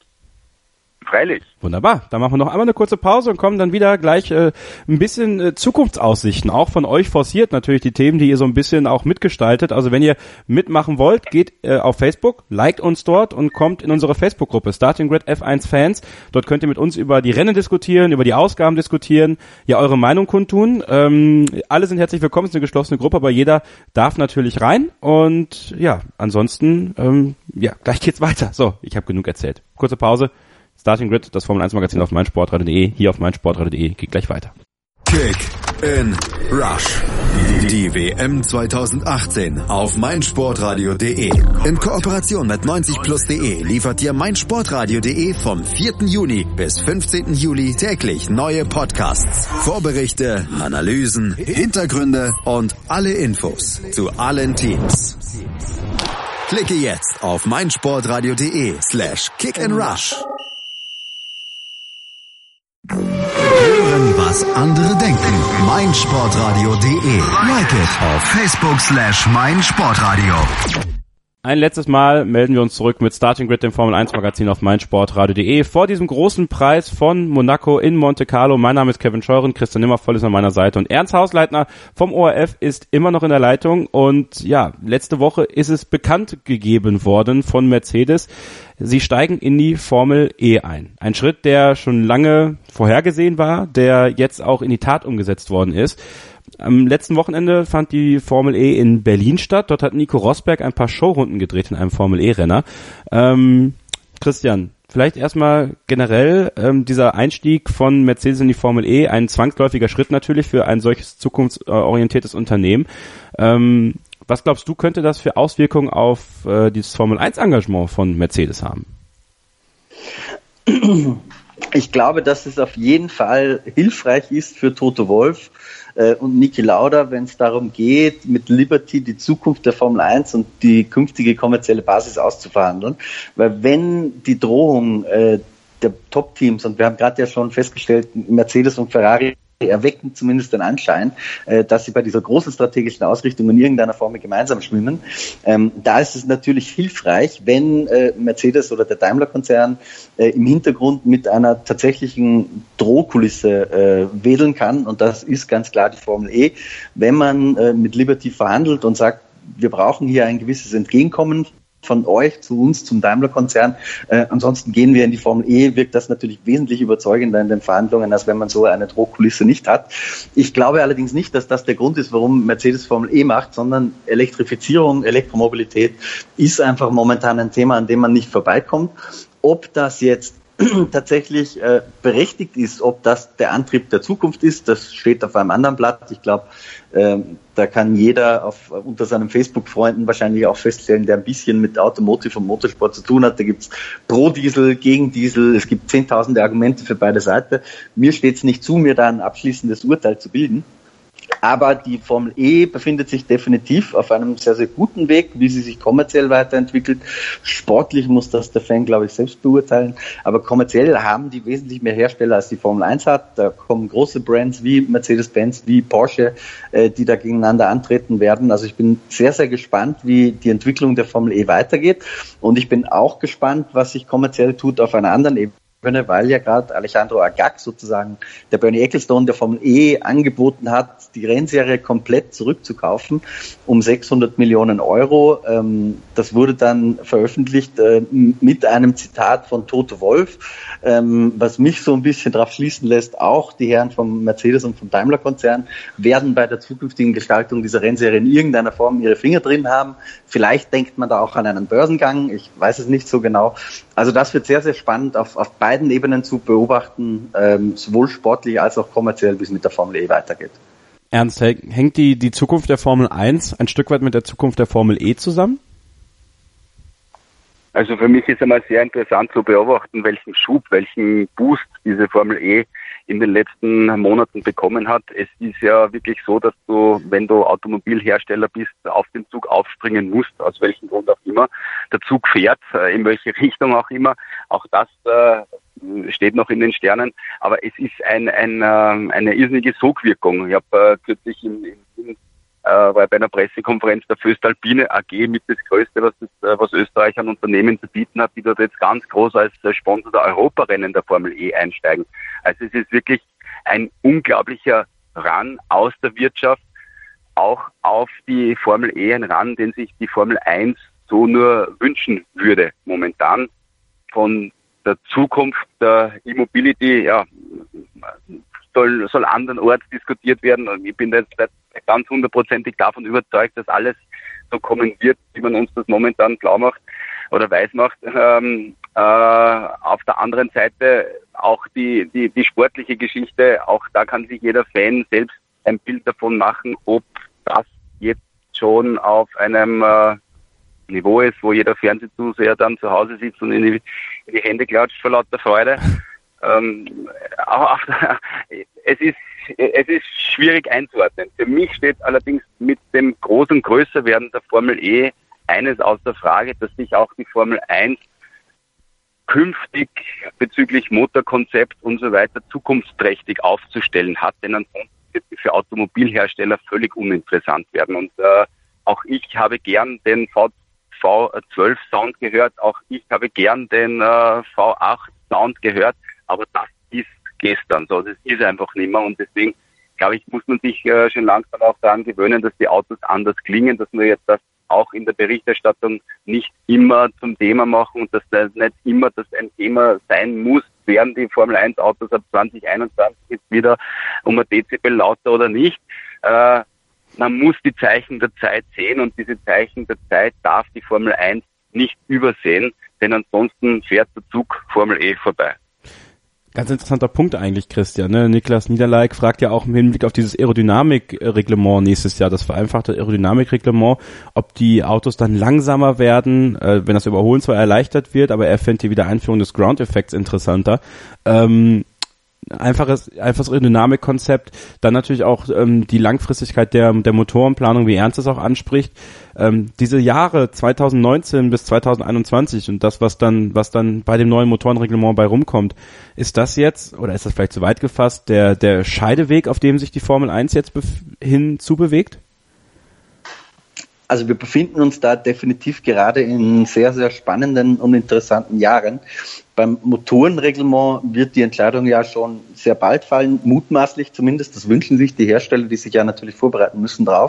Freilich. Wunderbar. Dann machen wir noch einmal eine kurze Pause und kommen dann wieder gleich äh, ein bisschen äh, Zukunftsaussichten, auch von euch forciert natürlich die Themen, die ihr so ein bisschen auch mitgestaltet. Also wenn ihr mitmachen wollt, geht äh, auf Facebook, liked uns dort und kommt in unsere Facebook-Gruppe Starting Grid F eins Fans. Dort könnt ihr mit uns über die Rennen diskutieren, über die Ausgaben diskutieren, ja eure Meinung kundtun. Ähm, alle sind herzlich willkommen, es ist eine geschlossene Gruppe, aber jeder darf natürlich rein. Und ja, ansonsten, ähm, ja, gleich geht's weiter. So, ich habe genug erzählt. Kurze Pause. Starting Grid, das Formel eins Magazin auf meinsportradio punkt de, hier auf meinsportradio punkt de, geht gleich weiter. Kick in Rush. Die W M zwanzig achtzehn auf meinsportradio punkt de. In Kooperation mit neunzig plus punkt de liefert dir meinsportradio punkt de vom vierten Juni bis fünfzehnten Juli täglich neue Podcasts, Vorberichte, Analysen, Hintergründe und alle Infos zu allen Teams. Klicke jetzt auf meinsportradio punkt de slash kick and rush. Hören, was andere denken. meinsportradio punkt de. Like it auf Facebook slash meinsportradio. Ein letztes Mal melden wir uns zurück mit Starting Grid, dem Formel eins Magazin auf meinsportradio punkt de vor diesem großen Preis von Monaco in Monte Carlo. Mein Name ist Kevin Scheuren, Christian Nimmervoll ist an meiner Seite und Ernst Hausleitner vom O R F ist immer noch in der Leitung. Und ja, letzte Woche ist es bekannt gegeben worden von Mercedes. Sie steigen in die Formel E ein. Ein Schritt, der schon lange vorhergesehen war, der jetzt auch in die Tat umgesetzt worden ist. Am letzten Wochenende fand die Formel E in Berlin statt. Dort hat Nico Rosberg ein paar Showrunden gedreht in einem Formel E-Renner. Ähm, Christian, vielleicht erstmal generell ähm, dieser Einstieg von Mercedes in die Formel E, ein zwangsläufiger Schritt natürlich für ein solches zukunftsorientiertes Unternehmen. Ähm, was glaubst du, könnte das für Auswirkungen auf äh, dieses Formel eins Engagement von Mercedes haben? Ich glaube, dass es auf jeden Fall hilfreich ist für Toto Wolff äh, und Niki Lauda, wenn es darum geht, mit Liberty die Zukunft der Formel eins und die künftige kommerzielle Basis auszuverhandeln. Weil wenn die Drohung äh, der Top-Teams, und wir haben gerade ja schon festgestellt, Mercedes und Ferrari erwecken zumindest den Anschein, äh, dass sie bei dieser großen strategischen Ausrichtung in irgendeiner Form gemeinsam schwimmen. Ähm, da ist es natürlich hilfreich, wenn äh, Mercedes oder der Daimler-Konzern äh, im Hintergrund mit einer tatsächlichen Drohkulisse äh, wedeln kann. Und das ist ganz klar die Formel E. Wenn man äh, mit Liberty verhandelt und sagt, wir brauchen hier ein gewisses Entgegenkommen von euch zu uns, zum Daimler-Konzern. Äh, ansonsten gehen wir in die Formel E, wirkt das natürlich wesentlich überzeugender in den Verhandlungen, als wenn man so eine Drohkulisse nicht hat. Ich glaube allerdings nicht, dass das der Grund ist, warum Mercedes Formel E macht, sondern Elektrifizierung, Elektromobilität ist einfach momentan ein Thema, an dem man nicht vorbeikommt. Ob das jetzt tatsächlich äh, berechtigt ist, ob das der Antrieb der Zukunft ist, das steht auf einem anderen Blatt. Ich glaube, äh, da kann jeder auf, unter seinen Facebook-Freunden wahrscheinlich auch feststellen, der ein bisschen mit Automotive und Motorsport zu tun hat. Da gibt's Pro-Diesel, Gegen-Diesel, es gibt zehntausende Argumente für beide Seiten. Mir steht es nicht zu, mir da ein abschließendes Urteil zu bilden. Aber die Formel E befindet sich definitiv auf einem sehr, sehr guten Weg, wie sie sich kommerziell weiterentwickelt. Sportlich muss das der Fan, glaube ich, selbst beurteilen. Aber kommerziell haben die wesentlich mehr Hersteller, als die Formel eins hat. Da kommen große Brands wie Mercedes-Benz, wie Porsche, äh, die da gegeneinander antreten werden. Also ich bin sehr, sehr gespannt, wie die Entwicklung der Formel E weitergeht. Und ich bin auch gespannt, was sich kommerziell tut auf einer anderen Ebene, weil ja gerade Alejandro Agag sozusagen, der Bernie Ecclestone der Formel E angeboten hat, die Rennserie komplett zurückzukaufen um sechshundert Millionen Euro. Das wurde dann veröffentlicht mit einem Zitat von Toto Wolff, was mich so ein bisschen darauf schließen lässt, auch die Herren vom Mercedes und vom Daimler-Konzern werden bei der zukünftigen Gestaltung dieser Rennserie in irgendeiner Form ihre Finger drin haben. Vielleicht denkt man da auch an einen Börsengang, ich weiß es nicht so genau. Also das wird sehr, sehr spannend auf, auf beiden Ebenen zu beobachten, ähm, sowohl sportlich als auch kommerziell, wie es mit der Formel E weitergeht. Ernst, hängt die, die Zukunft der Formel eins ein Stück weit mit der Zukunft der Formel E zusammen? Also für mich ist einmal sehr interessant zu beobachten, welchen Schub, welchen Boost diese Formel E in den letzten Monaten bekommen hat. Es ist ja wirklich so, dass du, wenn du Automobilhersteller bist, auf den Zug aufspringen musst, aus welchem Grund auch immer. Der Zug fährt, in welche Richtung auch immer. Auch das äh, steht noch in den Sternen. Aber es ist ein, ein, äh, eine irrsinnige Sogwirkung. Ich habe äh, kürzlich in, in äh, war bei einer Pressekonferenz der Voestalpine A G mit das Größte, was, das, äh, was Österreich an Unternehmen zu bieten hat, die dort jetzt ganz groß als äh, Sponsor der Europarennen der Formel E einsteigen. Also es ist wirklich ein unglaublicher Run aus der Wirtschaft, auch auf die Formel E, ein Run, den sich die Formel eins so nur wünschen würde momentan. Von der Zukunft der E-Mobility, ja, soll, soll andernorts diskutiert werden. Und ich bin jetzt ganz hundertprozentig davon überzeugt, dass alles so kommen wird, wie man uns das momentan klar macht oder weiß macht. Ähm, äh, auf der anderen Seite auch die, die, die sportliche Geschichte, auch da kann sich jeder Fan selbst ein Bild davon machen, ob das jetzt schon auf einem äh, Niveau ist, wo jeder Fernsehzuseher dann zu Hause sitzt und in die, in die Hände klatscht vor lauter Freude. Ähm, auch, auch, es ist es ist schwierig einzuordnen. Für mich steht allerdings mit dem großen Größerwerden der Formel E eines außer Frage, dass sich auch die Formel eins künftig bezüglich Motorkonzept und so weiter zukunftsträchtig aufzustellen hat, denn ansonsten wird sie für Automobilhersteller völlig uninteressant werden. Und äh, auch ich habe gern den V zwölf Sound gehört, auch ich habe gern den äh, V acht Sound gehört, aber das ist gestern, so, das ist einfach nicht mehr und deswegen, glaube ich, muss man sich äh, schon langsam auch daran gewöhnen, dass die Autos anders klingen, dass wir jetzt das auch in der Berichterstattung nicht immer zum Thema machen und dass das nicht immer das ein Thema sein muss, werden die Formel eins Autos ab zwanzig einundzwanzig jetzt wieder um ein Dezibel lauter oder nicht. Äh, man muss die Zeichen der Zeit sehen und diese Zeichen der Zeit darf die Formel eins nicht übersehen, denn ansonsten fährt der Zug Formel E vorbei. Ganz interessanter Punkt eigentlich, Christian. Ne? Niklas Niederleik fragt ja auch im Hinblick auf dieses Aerodynamikreglement nächstes Jahr, das vereinfachte Aerodynamikreglement, ob die Autos dann langsamer werden, äh, wenn das Überholen zwar erleichtert wird, aber er fände die Wiedereinführung des Ground-Effekts interessanter. Ähm, einfaches, einfaches Aerodynamikkonzept, dann natürlich auch ähm, die Langfristigkeit der, der Motorenplanung, wie Ernst es auch anspricht. Ähm, diese Jahre zwanzig neunzehn bis zwanzig einundzwanzig und das, was dann, was dann bei dem neuen Motorenreglement bei rumkommt, ist das jetzt, oder ist das vielleicht zu weit gefasst, der, der Scheideweg, auf dem sich die Formel eins jetzt bef- hin zubewegt? Also wir befinden uns da definitiv gerade in sehr, sehr spannenden und interessanten Jahren. Beim Motorenreglement wird die Entscheidung ja schon sehr bald fallen, mutmaßlich zumindest. Das wünschen sich die Hersteller, die sich ja natürlich vorbereiten müssen drauf.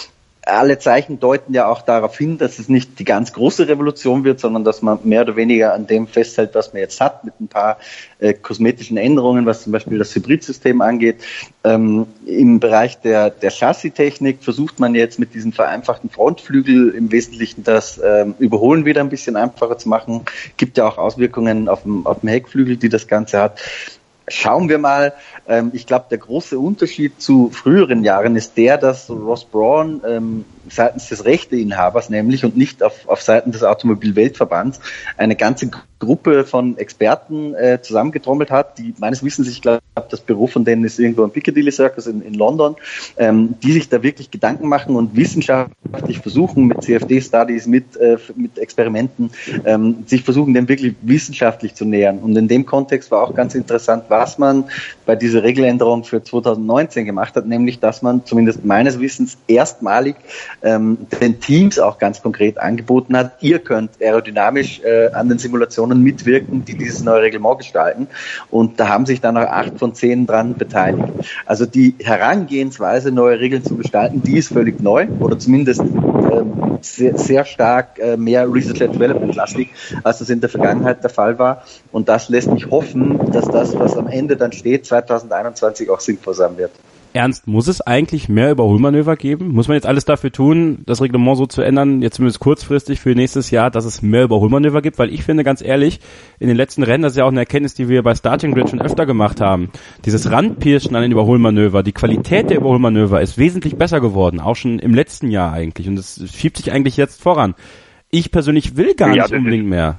Alle Zeichen deuten ja auch darauf hin, dass es nicht die ganz große Revolution wird, sondern dass man mehr oder weniger an dem festhält, was man jetzt hat, mit ein paar äh, kosmetischen Änderungen, was zum Beispiel das Hybridsystem angeht. Ähm, im Bereich der, der Chassistechnik versucht man jetzt mit diesem vereinfachten Frontflügel im Wesentlichen das ähm, Überholen wieder ein bisschen einfacher zu machen. Gibt ja auch Auswirkungen auf dem, auf dem Heckflügel, die das Ganze hat. Schauen wir mal. Ähm, ich glaube, der große Unterschied zu früheren Jahren ist der, dass Ross Brawn ähm, seitens des Rechteinhabers nämlich und nicht auf, auf Seiten des Automobil-Weltverbands eine ganze Gruppe von Experten äh, zusammengetrommelt hat, die meines Wissens, ich glaube, das Büro von denen ist irgendwo am Piccadilly Circus in, in London, ähm, die sich da wirklich Gedanken machen und wissenschaftlich versuchen, mit C F D-Studies, mit, äh, mit Experimenten, ähm, sich versuchen, dem wirklich wissenschaftlich zu nähern. Und in dem Kontext war auch ganz interessant, was man bei dieser Regeländerung für zwanzig neunzehn gemacht hat, nämlich, dass man zumindest meines Wissens erstmalig ähm, den Teams auch ganz konkret angeboten hat, ihr könnt aerodynamisch äh, an den Simulationen mitwirken, die dieses neue Reglement gestalten. Und da haben sich dann auch acht von zehn dran beteiligt. Also die Herangehensweise, neue Regeln zu gestalten, die ist völlig neu oder zumindest ähm, sehr, sehr stark äh, mehr Research and Development lastig, als das in der Vergangenheit der Fall war. Und das lässt mich hoffen, dass das, was am Ende dann steht, zwanzig einundzwanzig auch sinnvoll sein wird. Ernst, muss es eigentlich mehr Überholmanöver geben? Muss man jetzt alles dafür tun, das Reglement so zu ändern, jetzt zumindest kurzfristig für nächstes Jahr, dass es mehr Überholmanöver gibt? Weil ich finde, ganz ehrlich, in den letzten Rennen, das ist ja auch eine Erkenntnis, die wir bei Starting Grid schon öfter gemacht haben, dieses Randpirschen an den Überholmanöver, die Qualität der Überholmanöver ist wesentlich besser geworden, auch schon im letzten Jahr eigentlich. Und es schiebt sich eigentlich jetzt voran. Ich persönlich will gar ja, nicht unbedingt mehr.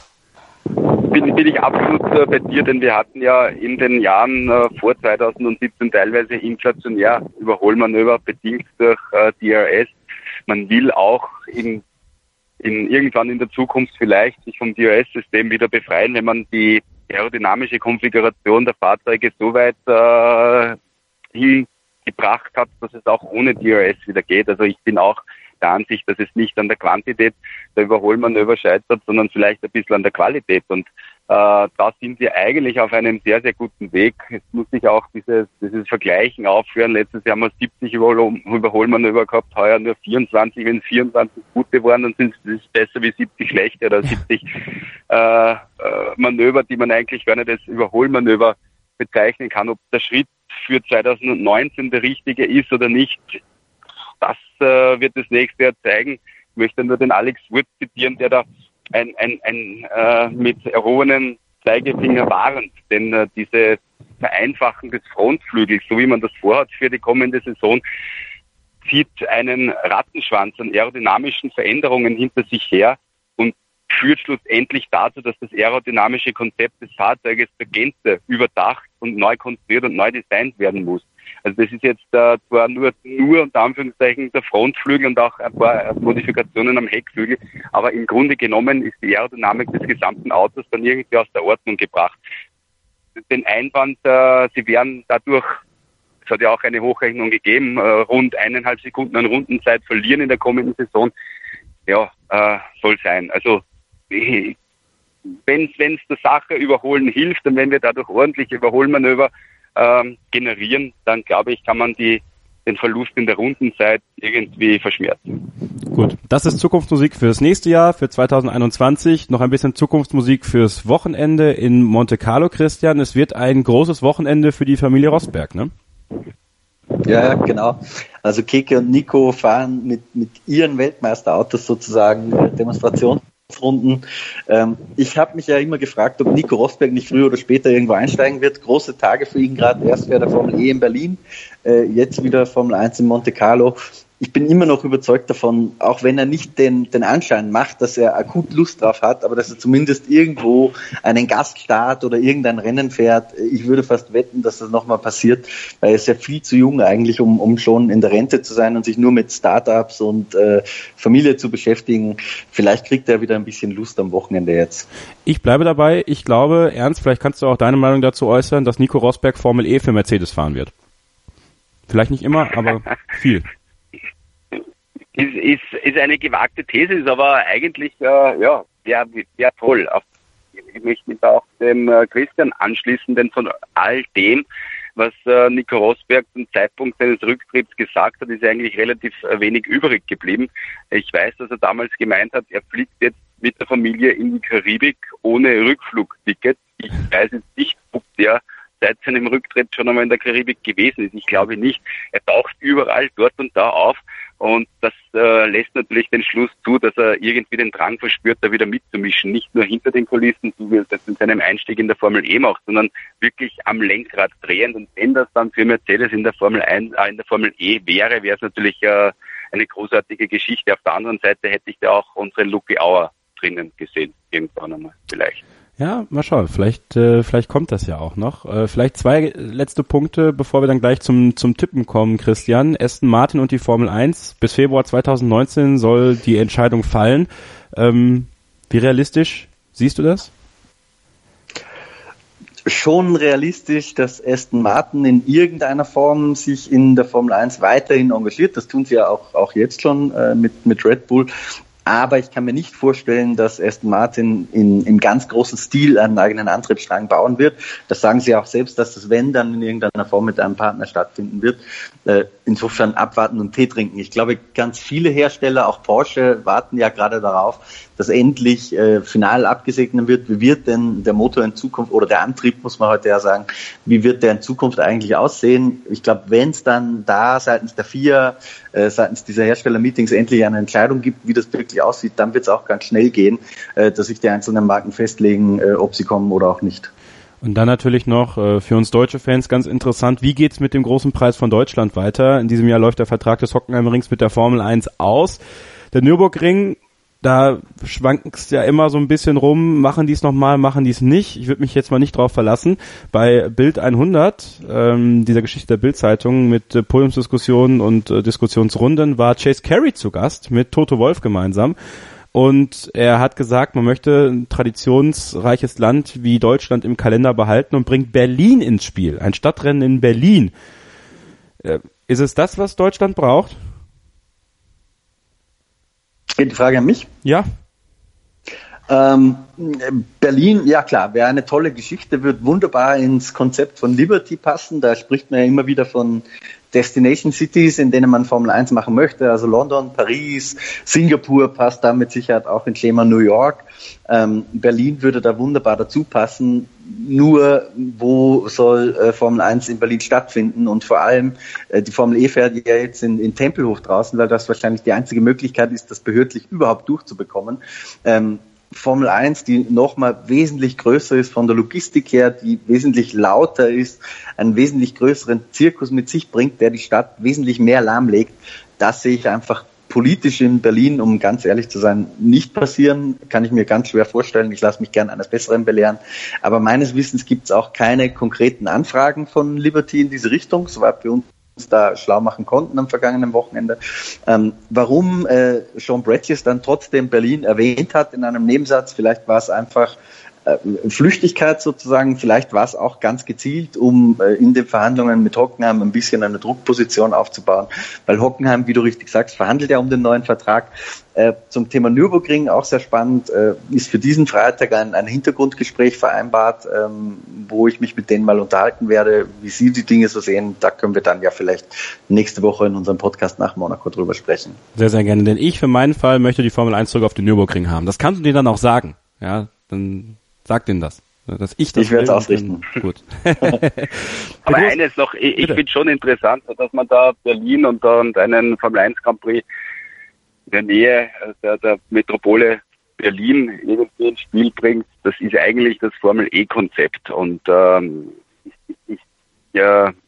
Bin, bin ich absolut äh, bei dir, denn wir hatten ja in den Jahren äh, vor zwanzig siebzehn teilweise inflationär Überholmanöver bedingt durch äh, D R S. Man will auch in, in irgendwann in der Zukunft vielleicht sich vom D R S-System wieder befreien, wenn man die aerodynamische Konfiguration der Fahrzeuge so weit äh, hingebracht hat, dass es auch ohne D R S wieder geht. Also ich bin auch der Ansicht, dass es nicht an der Quantität der Überholmanöver scheitert, sondern vielleicht ein bisschen an der Qualität. Und äh, da sind wir eigentlich auf einem sehr, sehr guten Weg. Es muss sich auch dieses, dieses Vergleichen aufhören. Letztes Jahr haben wir siebzig Überhol- Überholmanöver gehabt, heuer nur vierundzwanzig. Wenn es vierundzwanzig gute waren, dann sind es besser wie siebzig schlechte oder siebzig äh, äh, Manöver, die man eigentlich gar nicht als Überholmanöver bezeichnen kann. Ob der Schritt für zwanzig neunzehn der richtige ist oder nicht, das äh, wird das nächste Jahr zeigen. Ich möchte nur den Alex Wurz zitieren, der da ein, ein, ein äh, mit erhobenen Zeigefinger warnt, denn äh, diese Vereinfachung des Frontflügels, so wie man das vorhat für die kommende Saison, zieht einen Rattenschwanz an aerodynamischen Veränderungen hinter sich her und führt schlussendlich dazu, dass das aerodynamische Konzept des Fahrzeuges zur Gänze überdacht und neu konstruiert und neu designt werden muss. Also das ist jetzt äh, zwar nur, nur unter Anführungszeichen der Frontflügel und auch ein paar Modifikationen am Heckflügel, aber im Grunde genommen ist die Aerodynamik des gesamten Autos dann irgendwie aus der Ordnung gebracht. Den Einwand, äh, sie werden dadurch, es hat ja auch eine Hochrechnung gegeben, äh, rund eineinhalb Sekunden an Rundenzeit verlieren in der kommenden Saison, ja, äh, soll sein. Also wenn es der Sache überholen hilft und wenn wir dadurch ordentliche Überholmanöver ähm, generieren, dann glaube ich, kann man die den Verlust in der Rundenzeit irgendwie verschmerzen. Gut, das ist Zukunftsmusik fürs nächste Jahr, für zwanzig einundzwanzig. Noch ein bisschen Zukunftsmusik fürs Wochenende in Monte Carlo, Christian. Es wird ein großes Wochenende für die Familie Rosberg, ne? Ja, genau. Also Keke und Nico fahren mit, mit ihren Weltmeisterautos sozusagen Demonstrationsrunden. Ähm, ich habe mich ja immer gefragt, ob Nico Rosberg nicht früher oder später irgendwo einsteigen wird. Große Tage für ihn gerade. Erst wäre der Formel E in Berlin, äh, jetzt wieder Formel eins in Monte Carlo. ich bin immer noch überzeugt davon, auch wenn er nicht den, den Anschein macht, dass er akut Lust drauf hat, aber dass er zumindest irgendwo einen Gaststart oder irgendein Rennen fährt. Ich würde fast wetten, dass das nochmal passiert, weil er ist ja viel zu jung eigentlich, um, um schon in der Rente zu sein und sich nur mit Startups und äh, Familie zu beschäftigen. Vielleicht kriegt er wieder ein bisschen Lust am Wochenende jetzt. Ich bleibe dabei. Ich glaube, Ernst, vielleicht kannst du auch deine Meinung dazu äußern, dass Nico Rosberg Formel E für Mercedes fahren wird. Vielleicht nicht immer, aber viel. Ist, ist, ist eine gewagte These, ist aber eigentlich, äh, ja, wäre wär toll. Auch, ich möchte mich da auch dem äh, Christian anschließen, denn von all dem, was äh, Nico Rosberg zum Zeitpunkt seines Rücktritts gesagt hat, ist eigentlich relativ äh, wenig übrig geblieben. Ich weiß, dass er damals gemeint hat, er fliegt jetzt mit der Familie in die Karibik ohne Rückflugticket. Ich weiß jetzt nicht, ob der seit seinem Rücktritt schon einmal in der Karibik gewesen ist. Ich glaube nicht. Er taucht überall dort und da auf und das äh, lässt natürlich den Schluss zu, dass er irgendwie den Drang verspürt, da wieder mitzumischen. Nicht nur hinter den Kulissen, so wie er das in seinem Einstieg in der Formel E macht, sondern wirklich am Lenkrad drehend. Und wenn das dann für Mercedes in der Formel eins, äh, in der Formel E wäre, wäre es natürlich äh, eine großartige Geschichte. Auf der anderen Seite hätte ich da auch unseren Lucky Auer drinnen gesehen, irgendwann einmal vielleicht. Ja, mal schauen. Vielleicht, äh, vielleicht kommt das ja auch noch. Äh, vielleicht zwei letzte Punkte, bevor wir dann gleich zum zum Tippen kommen, Christian. Aston Martin und die Formel eins. Bis Februar zwanzig neunzehn soll die Entscheidung fallen. Ähm, wie realistisch siehst du das? Schon realistisch, dass Aston Martin in irgendeiner Form sich in der Formel eins weiterhin engagiert. Das tun sie ja auch auch jetzt schon äh, mit mit Red Bull. Aber ich kann mir nicht vorstellen, dass Aston Martin in, im ganz großen Stil einen eigenen Antriebsstrang bauen wird. Das sagen sie auch selbst, dass das, wenn, dann in irgendeiner Form mit einem Partner stattfinden wird. Äh, insofern abwarten und Tee trinken. Ich glaube, ganz viele Hersteller, auch Porsche, warten ja gerade darauf, dass endlich äh, final abgesegnet wird. Wie wird denn der Motor in Zukunft, oder der Antrieb, muss man heute ja sagen, wie wird der in Zukunft eigentlich aussehen? Ich glaube, wenn es dann da seitens der F I A, äh, seitens dieser Hersteller-Meetings endlich eine Entscheidung gibt, wie das wirklich aussieht, dann wird es auch ganz schnell gehen, äh, dass sich die einzelnen Marken festlegen, äh, ob sie kommen oder auch nicht. Und dann natürlich noch äh, für uns deutsche Fans ganz interessant, wie geht's mit dem großen Preis von Deutschland weiter? In diesem Jahr läuft der Vertrag des Hockenheimrings mit der Formel eins aus. Der Nürburgring, da schwankt's ja immer so ein bisschen rum, machen die es nochmal, machen die es nicht. Ich würde mich jetzt mal nicht drauf verlassen. Bei Bild hundert, ähm, dieser Geschichte der Bild-Zeitung mit äh, Podiumsdiskussionen und äh, Diskussionsrunden, war Chase Carey zu Gast mit Toto Wolff gemeinsam. Und er hat gesagt, man möchte ein traditionsreiches Land wie Deutschland im Kalender behalten und bringt Berlin ins Spiel. Ein Stadtrennen in Berlin. Äh, ist es das, was Deutschland braucht? Die Frage an mich? Ja. Ähm, Berlin, ja klar, wäre eine tolle Geschichte, wird wunderbar ins Konzept von Liberty passen. Da spricht man ja immer wieder von Destination Cities, in denen man Formel eins machen möchte. Also London, Paris, Singapur passt da mit Sicherheit auch ins Schema New York. Ähm, Berlin würde da wunderbar dazu passen. Nur, wo soll äh, Formel eins in Berlin stattfinden? Und vor allem, äh, die Formel E fährt ja jetzt in, in Tempelhof draußen, weil das wahrscheinlich die einzige Möglichkeit ist, das behördlich überhaupt durchzubekommen. Ähm, Formel eins, die nochmal wesentlich größer ist von der Logistik her, die wesentlich lauter ist, einen wesentlich größeren Zirkus mit sich bringt, der die Stadt wesentlich mehr lahmlegt. Das sehe ich einfach politisch in Berlin, um ganz ehrlich zu sein, nicht passieren. Kann ich mir ganz schwer vorstellen. Ich lasse mich gern eines Besseren belehren. Aber meines Wissens gibt es auch keine konkreten Anfragen von Liberty in diese Richtung, soweit wir uns da schlau machen konnten am vergangenen Wochenende. Ähm, warum äh, Sean Bretjes dann trotzdem Berlin erwähnt hat in einem Nebensatz, vielleicht war es einfach äh, Flüchtigkeit sozusagen, vielleicht war es auch ganz gezielt, um äh, in den Verhandlungen mit Hockenheim ein bisschen eine Druckposition aufzubauen, weil Hockenheim, wie du richtig sagst, verhandelt ja um den neuen Vertrag. Äh, zum Thema Nürburgring auch sehr spannend, äh, ist für diesen Freitag ein, ein Hintergrundgespräch vereinbart, ähm, wo ich mich mit denen mal unterhalten werde, wie sie die Dinge so sehen. Da können wir dann ja vielleicht nächste Woche in unserem Podcast nach Monaco drüber sprechen. Sehr, sehr gerne, denn ich für meinen Fall möchte die Formel eins zurück auf den Nürburgring haben. Das kannst du denen dann auch sagen. Ja, dann sag denen das. Dass ich das ich werde es ausrichten. Gut. Aber eines noch, ich, ich finde schon interessant, dass man da Berlin und, und einen Formel eins Grand Prix in der Nähe der, der Metropole Berlin irgendwie ins Spiel bringt. Das ist eigentlich das Formel-E-Konzept. Und ähm, ich, ich ja,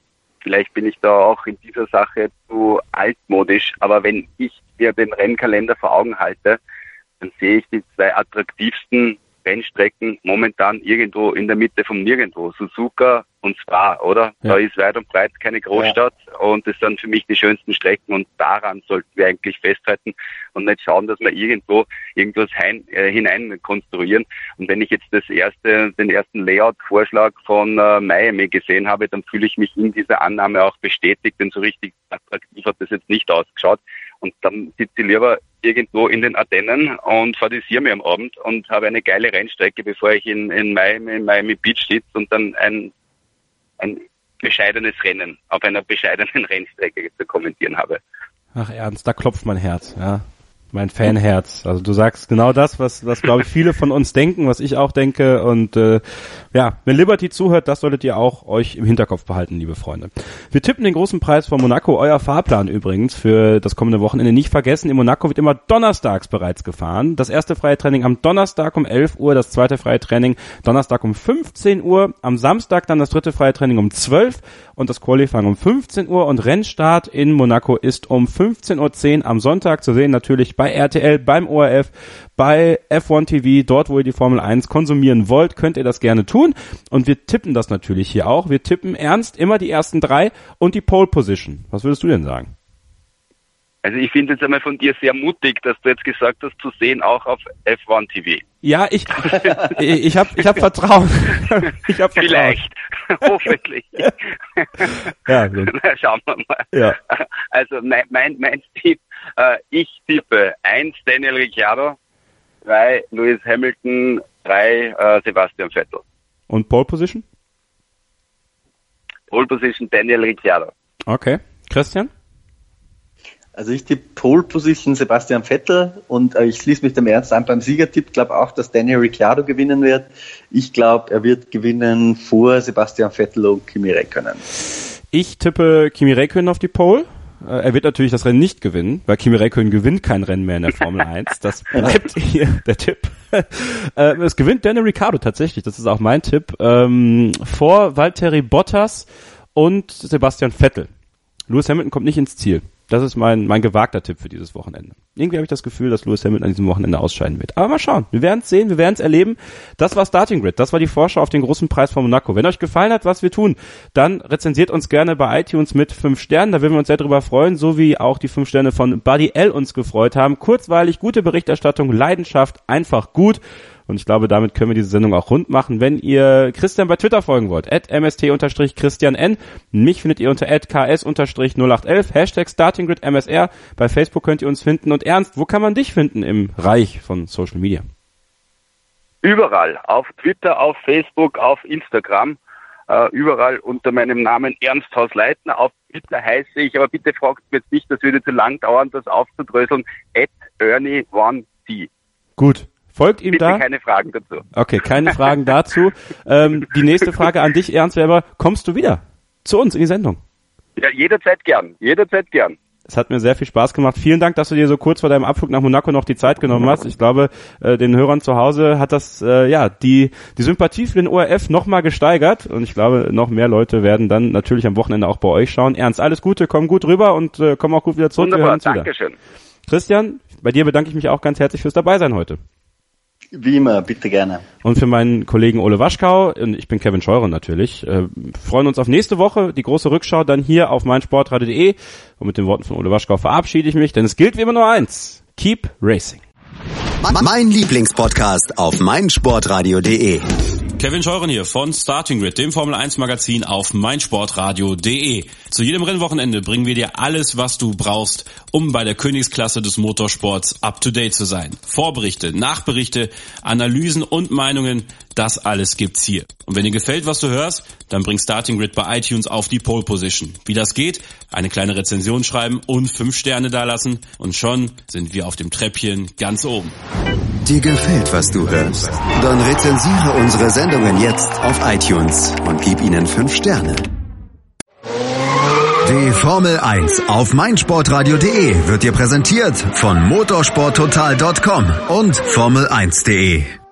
vielleicht bin ich da auch in dieser Sache zu altmodisch, aber wenn ich mir den Rennkalender vor Augen halte, dann sehe ich die zwei attraktivsten Rennstrecken momentan irgendwo in der Mitte vom Nirgendwo. Suzuka und Spa, oder? Ja. Da ist weit und breit keine Großstadt ja. und das sind für mich die schönsten Strecken und daran sollten wir eigentlich festhalten und nicht schauen, dass wir irgendwo irgendwas hein, äh, hinein konstruieren. Und wenn ich jetzt das erste, den ersten Layout-Vorschlag von äh, Miami gesehen habe, dann fühle ich mich in dieser Annahme auch bestätigt, denn so richtig attraktiv hat das jetzt nicht ausgeschaut. Und dann sitze ich lieber irgendwo in den Ardennen und fadisiere mir am Abend und habe eine geile Rennstrecke, bevor ich in, in Miami, in Miami Beach sitze und dann ein, ein bescheidenes Rennen auf einer bescheidenen Rennstrecke zu kommentieren habe. Ach Ernst, da klopft mein Herz, ja. Mein Fanherz. Also du sagst genau das, was, was glaube ich viele von uns denken, was ich auch denke. Und äh, ja, wenn Liberty zuhört, das solltet ihr auch euch im Hinterkopf behalten, liebe Freunde. Wir tippen den großen Preis von Monaco. Euer Fahrplan übrigens für das kommende Wochenende nicht vergessen. In Monaco wird immer donnerstags bereits gefahren. Das erste freie Training am Donnerstag um elf Uhr, das zweite freie Training Donnerstag um fünfzehn Uhr, am Samstag dann das dritte freie Training um zwölf und das Qualifying um fünfzehn Uhr und Rennstart in Monaco ist um fünfzehn Uhr zehn am Sonntag zu sehen, natürlich bei R T L, beim O R F, bei F eins T V, dort wo ihr die Formel eins konsumieren wollt, könnt ihr das gerne tun und wir tippen das natürlich hier auch. Wir tippen ernst immer die ersten drei und die Pole Position. Was würdest du denn sagen? Also ich finde jetzt einmal von dir sehr mutig, dass du jetzt gesagt hast, zu sehen auch auf F eins T V. Ja, ich ich habe ich hab Vertrauen. Ich hab Vertrauen. Vielleicht, hoffentlich. Ja, gut. Na, schauen wir mal. Ja. Also mein mein, mein Tipp, äh, ich tippe eins Daniel Ricciardo, zwei Lewis Hamilton, drei äh, Sebastian Vettel. Und Pole Position? Pole Position Daniel Ricciardo. Okay. Christian? Also ich tippe Pole Position Sebastian Vettel und äh, ich schließe mich dem Ernst an beim Siegertipp, glaube auch, dass Daniel Ricciardo gewinnen wird. Ich glaube, er wird gewinnen vor Sebastian Vettel und Kimi Räikkönen. Ich tippe Kimi Räikkönen auf die Pole. Äh, er wird natürlich das Rennen nicht gewinnen, weil Kimi Räikkönen gewinnt kein Rennen mehr in der Formel eins. Das bleibt hier der Tipp. äh, es gewinnt Daniel Ricciardo tatsächlich, das ist auch mein Tipp, ähm, vor Valtteri Bottas und Sebastian Vettel. Lewis Hamilton kommt nicht ins Ziel. Das ist mein mein gewagter Tipp für dieses Wochenende. Irgendwie habe ich das Gefühl, dass Lewis Hamilton an diesem Wochenende ausscheiden wird. Aber mal schauen. Wir werden es sehen, wir werden es erleben. Das war Starting Grid. Das war die Vorschau auf den großen Preis von Monaco. Wenn euch gefallen hat, was wir tun, dann rezensiert uns gerne bei iTunes mit fünf Sternen. Da würden wir uns sehr drüber freuen, so wie auch die fünf Sterne von Buddy L uns gefreut haben. Kurzweilig, gute Berichterstattung, Leidenschaft, einfach gut. Und ich glaube, damit können wir diese Sendung auch rund machen. Wenn ihr Christian bei Twitter folgen wollt, at m s t christian n, mich findet ihr unter at k s null acht eins, Hashtag StartingGrid M S R. Bei Facebook könnt ihr uns finden. Und Ernst, wo kann man dich finden im Reich von Social Media? Überall. Auf Twitter, auf Facebook, auf Instagram. Uh, überall unter meinem Namen Ernst Haus-Leitner. Auf Twitter heiße ich, aber bitte fragt mich jetzt nicht, das würde zu lang dauern, das aufzudröseln, at Ernie eins C. Gut. Folgt ihm Bitte da? Keine Fragen dazu. Okay, keine Fragen dazu. Ähm, die nächste Frage an dich, Ernst Weber. Kommst du wieder zu uns in die Sendung? Ja, jederzeit gern. Jederzeit gern. Es hat mir sehr viel Spaß gemacht. Vielen Dank, dass du dir so kurz vor deinem Abflug nach Monaco noch die Zeit genommen hast. Ich glaube, äh, den Hörern zu Hause hat das äh, ja die die Sympathie für den O R F nochmal gesteigert. Und ich glaube, noch mehr Leute werden dann natürlich am Wochenende auch bei euch schauen. Ernst, alles Gute, komm gut rüber und äh, komm auch gut wieder zurück. Wunderbar, Dankeschön. Christian, bei dir bedanke ich mich auch ganz herzlich fürs Dabeisein heute. Wie immer, bitte gerne. Und für meinen Kollegen Ole Waschkau, und ich bin Kevin Scheuren natürlich, äh, freuen uns auf nächste Woche, die große Rückschau dann hier auf meinsportradio punkt de. Und mit den Worten von Ole Waschkau verabschiede ich mich, denn es gilt wie immer nur eins. Keep racing. Mein Lieblingspodcast auf meinsportradio punkt de. Kevin Scheuren hier von Starting Grid, dem Formel eins Magazin auf meinsportradio punkt de. Zu jedem Rennwochenende bringen wir dir alles, was du brauchst, um bei der Königsklasse des Motorsports up to date zu sein. Vorberichte, Nachberichte, Analysen und Meinungen, das alles gibt's hier. Und wenn dir gefällt, was du hörst, dann bring Starting Grid bei iTunes auf die Pole Position. Wie das geht? Eine kleine Rezension schreiben und fünf Sterne dalassen und schon sind wir auf dem Treppchen ganz oben. Dir gefällt, was du hörst? Dann rezensiere unsere Sendungen jetzt auf iTunes und gib ihnen fünf Sterne. Die Formel eins auf meinsportradio punkt de wird dir präsentiert von motorsport total punkt com und formel eins punkt de.